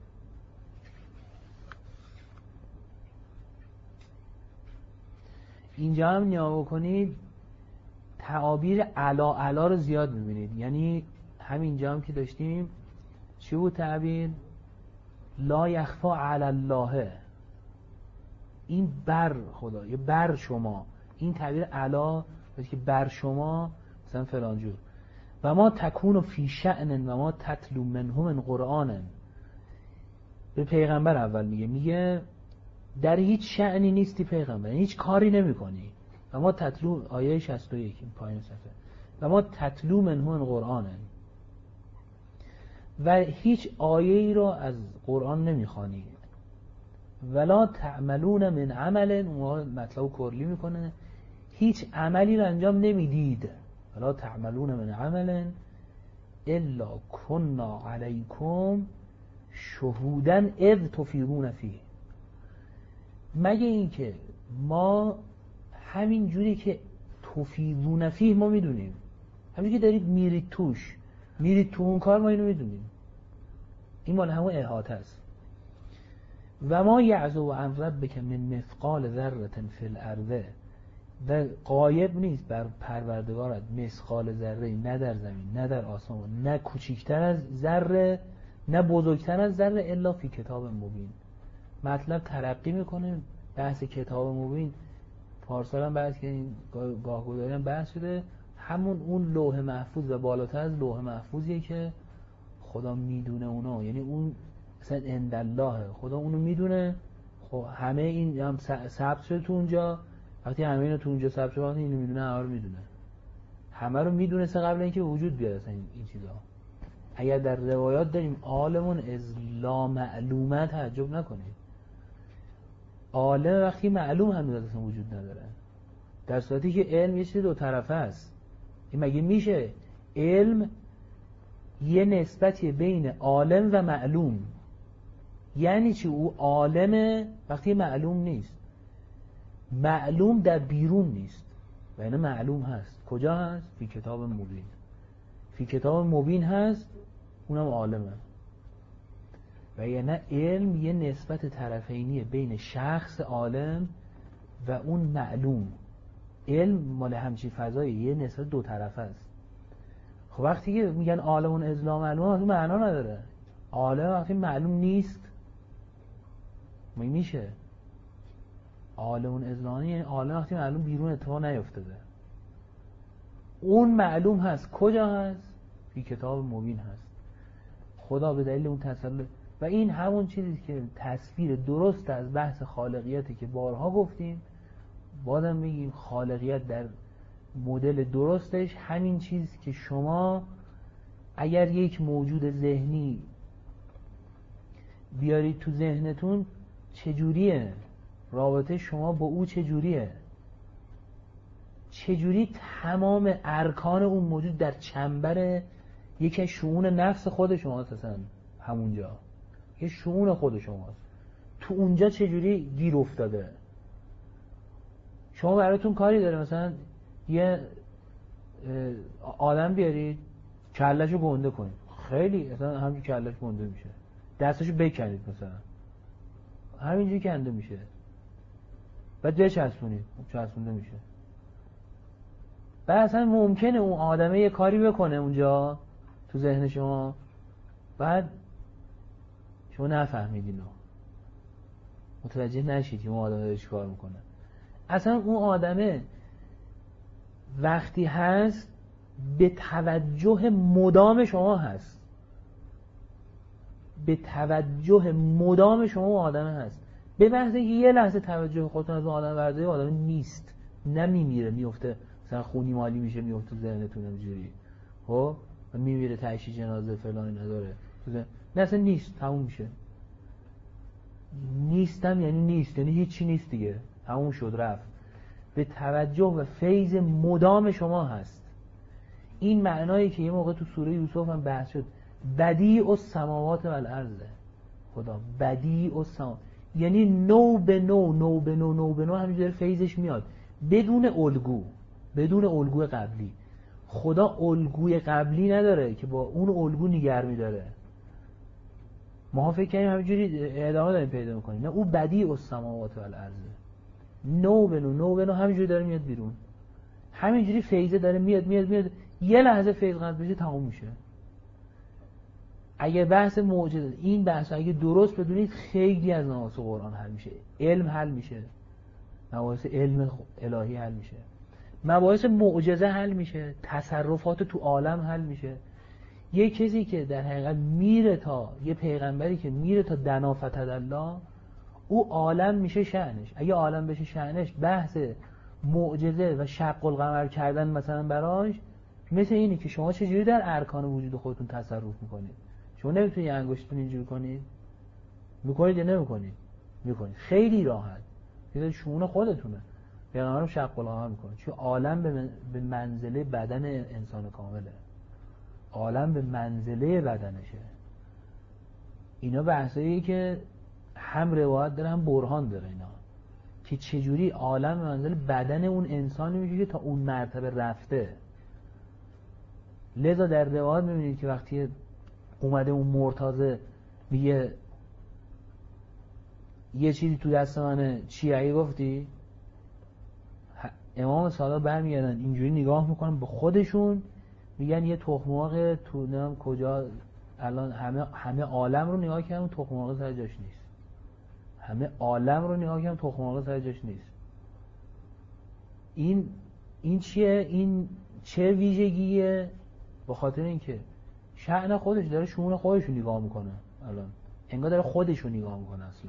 اینجا هم نیا بکنید تعابیر علا رو زیاد میبینید. یعنی همینجا هم که داشتیم چی بود تعبیر؟ لا یخفی علی الله، این بر خدا یا بر شما. این تعبیر علا که بر شما مثلا فلان جور. و ما تکون فی شأن و ما تتلو منه من قرآن. به پیغمبر اول میگه در هیچ شأنی نیستی پیغمبر، هیچ کاری نمی کنی. و ما تتلو، آیه 61 پایین صفحه، و ما تتلو منه من قرآن، و هیچ آیه‌ای رو از قرآن نمیخوانی. ولا تعملون من عمل، مطلب کلی میکنه، هیچ عملی رو انجام نمیدید. ولا تعملون من عمل الا كنا علیکم شهودا اذ تفیضون فیه. مگه این که ما همین جوری که تفیضون فیه ما میدونیم، همین که دارید میرید توش، میرید تو اون کار، ما اینو میدونیم. این مال همون احاطه است. و ما یعزو عن ربک من مثقال ذره فی الارض، و غایب نیست بر پروردگارت مثقال ذره، نه در زمین نه در آسمان، نه کوچکتر از ذره نه بزرگتر از ذره، الا فی کتاب مبین. مطلب ترقی میکنه. بحث کتاب مبین پارسال هم بحث که این گاهگداری هم بحث شده، همون اون لوح محفوظ و بالاتر از لوح محفوظیه که خدا میدونه اونا، یعنی اون مثلا عند الله، خدا اونو میدونه. خب همه این هم ثبت شده تو اونجا. وقتی همه اینو تو اونجا ثبت شده، اینو میدونه، همه رو میدونه، همه رو میدونسته قبل اینکه وجود بیاد اصلا این چیزا. اگر در روایات داریم عالمون از لا معلومه، تعجب نکنید. عالم وقتی معلوم هنوز اصلا وجود نداره، در صورتی که علم یه چیز دو طرفه است. این مگه میشه علم یه نسبتی بین عالم و معلوم؟ یعنی چی؟ او عالمه وقتی معلوم نیست. معلوم در بیرون نیست و اینه معلوم هست. کجا هست؟ فی کتاب مبین. فی کتاب مبین هست، اونم عالمه. و یعنی علم یه نسبت طرفینیه بین شخص عالم و اون معلوم. علم مال همچین فضایی، یه نسبت دو طرفه است. خب وقتی که میگن عالمون ازلا معلوم، اصلا معنا نداره. عالم وقتی معلوم نیست میشه. عالمون ازلانی یعنی عالم وقتی معلوم بیرون اتفاق نیفتاده. اون معلوم هست. کجا هست؟ فی کتاب مبین هست. خدا به دلیل اون تسلط و این همون چیزی که تصویر درست از بحث خالقیتی که بارها گفتیم، بازم میگیم خالقیت در مدل درستش همین چیز که شما اگر یک موجود ذهنی بیارید تو ذهنتون چجوریه رابطه شما با او، چجوری تمام ارکان اون موجود در چنبر یکی شؤون نفس خود شماست. اصلا همونجا یه شؤون خود شماست، تو اونجا چجوری گیر افتاده. شما براتون کاری داره مثلا یه آدم بیارید کلهشو گنده کنید، خیلی اصلا همین کلهش گنده میشه. دستشو بکنید مثلا همینجوری کنده میشه، بعد بچسبونید چسبونده میشه. بعد اصلا ممکنه اون آدمه یه کاری بکنه اونجا تو ذهن شما، بعد شما نفهمید اینو، متوجه نشید که اون آدمه داره چی کار میکنه. اصلا اون آدمه وقتی هست به توجه مدام شما هست، به توجه مدام شما اون آدمه هست. به محض اینکه یه لحظه توجه خودتون از اون آدم برداری، اون آدم نیست، نمیمیره، میفته مثلا خونی مالی میشه، میفته ذهنتون اینجوری، خب میمیره تشییع جنازه فلان نداره، نه اصلا نیست، تموم میشه. نیستم یعنی نیست، یعنی هیچی نیست دیگه، تموم شد رفت. به توجه و فیض مدام شما هست. این معنایی که یه موقع تو سوره یوسف هم بحث شد، بدیع السماوات و الارض. خدا بدیع السماوات یعنی نو به نو، نو به نو، نو به نو، همینجوری فیضش میاد بدون الگو، بدون الگوی قبلی. خدا الگوی قبلی نداره که با اون الگو نگر میداره. ما فکر کنیم همینجوری ادامه داریم پیدا میکنیم، نه، او بدیع السماوات و الارض، نو به نو، نو به نو، همینجوری داره میاد بیرون، همینجوری فیضه داره میاد میاد میاد، یه لحظه فیض قطع بشه تموم میشه. اگه بحث معجزه، این بحث اگه درست بدونید خیلی از نواقص قرآن حل میشه، علم حل میشه، مباحث علم الهی حل میشه، مباحث معجزه حل میشه، تصرفات تو عالم حل میشه. یه کسی که در حقیقت میره تا یه پیغمبری که میره تا دنا فتدلا، او عالم میشه شأنش. اگه عالم بشه شأنش، بحث معجزه و شق القمر کردن مثلا براش مثل اینه که شما چجوری در ارکان وجود خودتون تصرف میکنید. شما نمیتونید انگشتتون اینجوری کنید، میکنید یا نمیکنید؟ میکنید. خیلی راحت، یه شؤون خودتونه. پیغمبرم شق القمر میکنه، چون عالم به منزله بدن انسان کامله، عالم به منزله بدنشه. اینا بحثایی که هم روایت داره هم برهان داره، اینا که چجوری عالم به منزله بدن اون انسانی میشه که تا اون مرتبه رفته. لذا در روایت میبینید که وقتی اومده اون مرتضی میگه یه چیزی تو دست منه، چی اگه گفتی؟ امام صادق برمیگردن اینجوری نگاه میکنن به خودشون، میگن یه تخم مرغ تو نمیدونم کجا، الان همه عالم رو نگاه کردن تخم مرغ سر جاش نیست، همه عالم رو نگاه کردن تخم مرغ سر جاش نیست. این چیه؟ این چه ویژگیه؟ به خاطر اینکه شأن خودش داره، شؤون خودش رو نگاه میکنه، الان انگار داره خودش رو نگاه میکنه. اصلا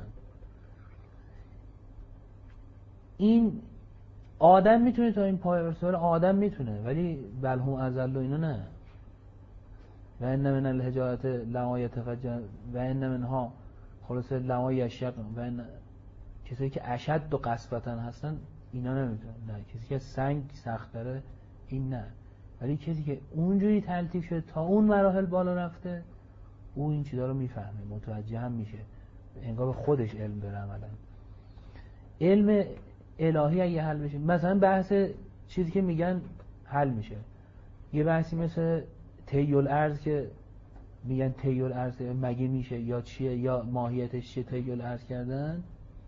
این آدم میتونه تا این پای برسه، آدم میتونه، ولی بلهم ازل و اینا نه. و ان من الحجارت لما یتفجر و ان منها خلاصه لما یشق، و کسایی که اشد و قسوتن هستن اینا نمیتونن. نه، کسی که سنگ سخت داره این نه، ولی کسی که اونجوری تلطیف شده تا اون مراحل بالا رفته، او این چیزا رو میفهمه، متوجه هم میشه، انگار به خودش علم داره. عملا علم الهی اگه حل بشه، مثلا بحث چیزی که میگن حل میشه، یه بحثی مثل طی الارض که میگن طی الارض مگه میشه یا چیه یا ماهیتش چیه طی الارض کردن.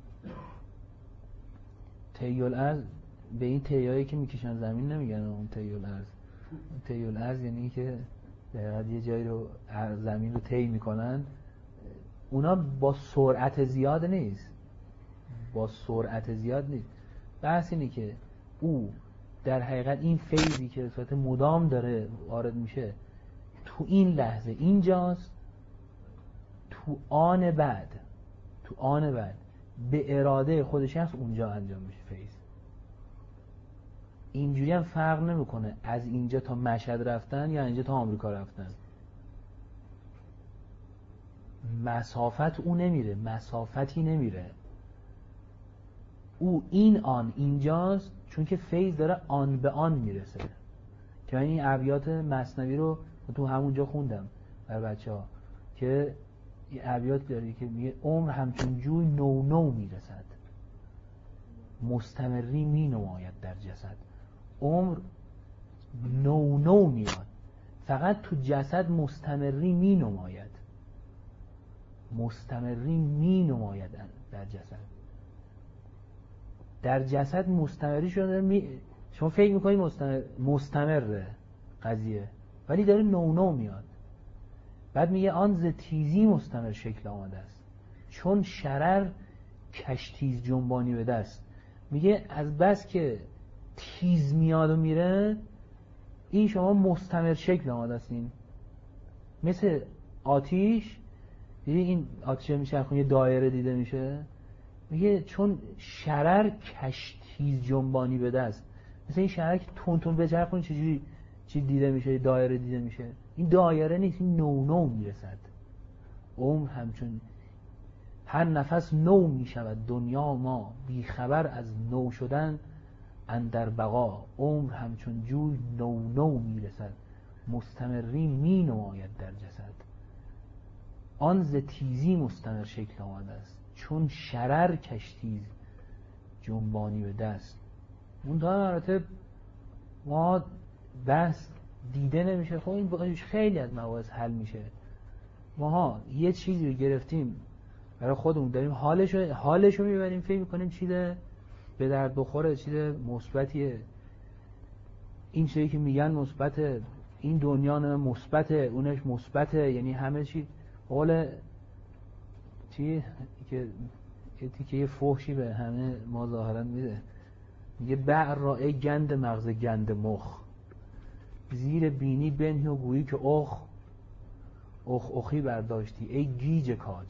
طی الارض به این طیایی که میکشن زمین نمیگن اون طی الارض. طی الارض یعنی که در یه جایی رو زمین رو طی میکنن، اونا با سرعت زیاد نیست، با سرعت زیاد نیست. بحث اینه که او در حقیقت این فیزی که به صورت مدام داره وارد میشه تو این لحظه اینجاست، تو آن بعد به اراده خودش هست اونجا انجام میشه فیز. اینجوری هم فرق نمیکنه از اینجا تا مشهد رفتن یا اینجا تا آمریکا رفتن، مسافت او نمیره، مسافتی نمیره، او این آن اینجاست، چون که فیض داره آن به آن میرسه. که من این ابیات مثنوی رو تو همونجا خوندم برای بچه‌ها که این ابیات داره که میگه عمر همچون جوی نو نو میرسد، مستمری می نماید در جسد. عمر نو نو میاد، فقط تو جسد مستمری می نماید، مستمری می نماید در جسد. در جسد مستمری شده، شما فکر میکنید مستمره قضیه، ولی داره نو نو میاد. بعد میگه آن ز تیزی مستمر شکل آمده است، چون شرر کشتیز جنبانی به دست. میگه از بس که تیز میاد و میره، این شما مستمر شکل آمده است. این مثل آتیش، دیدی این آتیش میشه یه دایره دیده میشه، میگه چون شرر کشتیز جنبانی به دست. مثل این شرر که تون تون بچرخونه چجوری چی دیده میشه، دایره دیده میشه، این دایره نیست، این نو نو میرسد. عمر همچون هر نفس نو میشود دنیا ما، بی خبر از نو شدن اندر بقا. عمر همچون جوی نو نو میرسد، مستمری می نماید در جسد. آن ز تیزی مستمر شکل آمده است، چون شرر کشتیز جنبانی به دست. اون دو مراتب ما بس دیده نمیشه. خب این خیلی از مواضع حل میشه. ماها یه چیزی رو گرفتیم برای خودمون، داریم حالشو میبریم، فکر میکنیم چیزه به درد بخوره، چیزه مثبتیه، این چیزی که میگن مثبته، این دنیا نه مثبته اونش مثبته، یعنی همه چی قول چی که یه تیکه فحشی به همه ما ظاهرا میده، میگه بعر را ای گند مغز گند مخ، زیر بینی بنهی و گویی که اخ اخی برداشتی ای گیج کاج.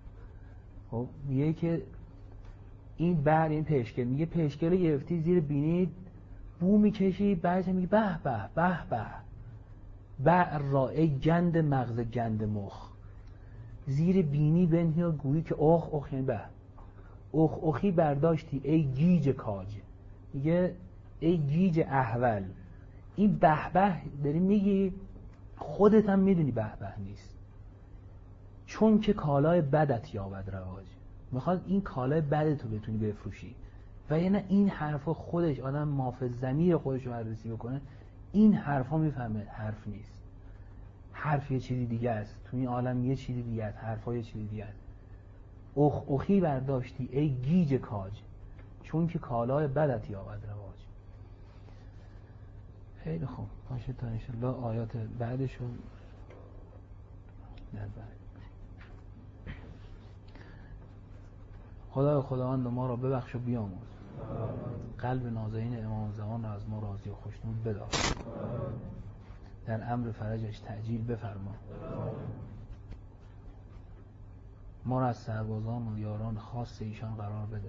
خب میگه که این بعر، این پشکل، میگه پشکل رو گرفتی زیر بینی بو میکشی، بعدش میگه به به به به. بعر را ای گند مغز گند مخ، زیر بینی بنهی و گویی که اخ یعنی به اخی برداشتی ای گیج کاج. میگه ای گیج احول. این به به داری میگی، خودت هم میدونی به به نیست، چون که کالای بدت یابد رواج. میخواد این کالای بدتو بتونی بفروشی، و یعنی این حرفا خودش آدم مافز ضمیر خودش رو بررسی بکنه، این حرفا میفهمه حرف نیست، حرف یه چیزی دیگه است، تو این عالم یه چیزی دیگه است، حرفا یه چیزی دیگه است. اخی برداشتی ای گیج کاج، چون که کالای بدت یابد رواج. خیلی خوب، باشه تا انشالله آیات بعدشو نظر. خداوند ما را ببخش و بیامرز، قلب نازنین امام زمان را از ما راضی و خوشنود بدار، در امر فرجش تعجیل بفرما، ما را از سربازان و یاران خاص ایشان قرار بده،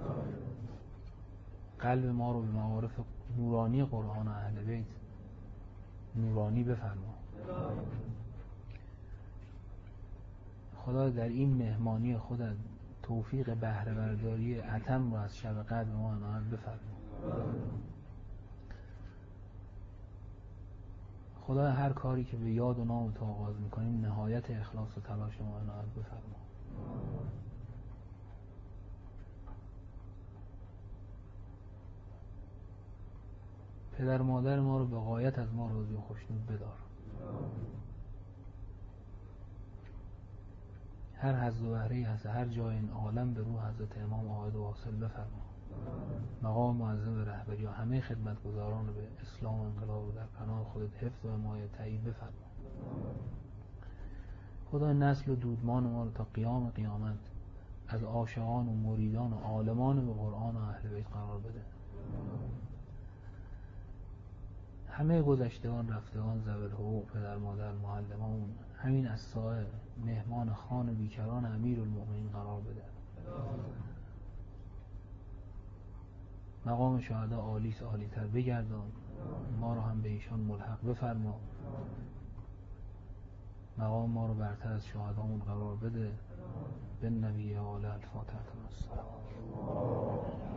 قلب ما رو به معارف نورانی قرآن و اهل بیت نورانی بفرما. خدا در این مهمانی خودت توفیق بهره برداری عتم رو از شب قدر ما عنایت بفرما. خدا هر کاری که به یاد و نام تو آغاز میکنیم نهایت اخلاص و تلاش ما عنایت بفرما. پدر مادر ما رو به غایت از ما راضی و خوشنود بدار. هر حظ و بهره‌ای هست هر جای این عالم به روح حضرت امام عاید و واصل بفرما. مقام معظم رهبری و همه خدمتگزاران به اسلام و انقلاب رو در پناه خودت حفظ و حمایت تایید بفرما. خدا نسل و دودمان ما رو تا قیام قیامت از عاشقان و مریدان و عالمان به قرآن و اهل بیت قرار بده. همه گذشتگان رفتگان ذوی الحقوق، پدر مادر، معلمان، همین از سایه مهمان خان بیکران امیرالمؤمنین قرار بده. مقام شهدا عالیس عالی‌تر بگردان، ما رو هم به ایشان ملحق بفرما. مقام ما رو برتر از شهدامون قرار بده. به نبی آل الفاتحه.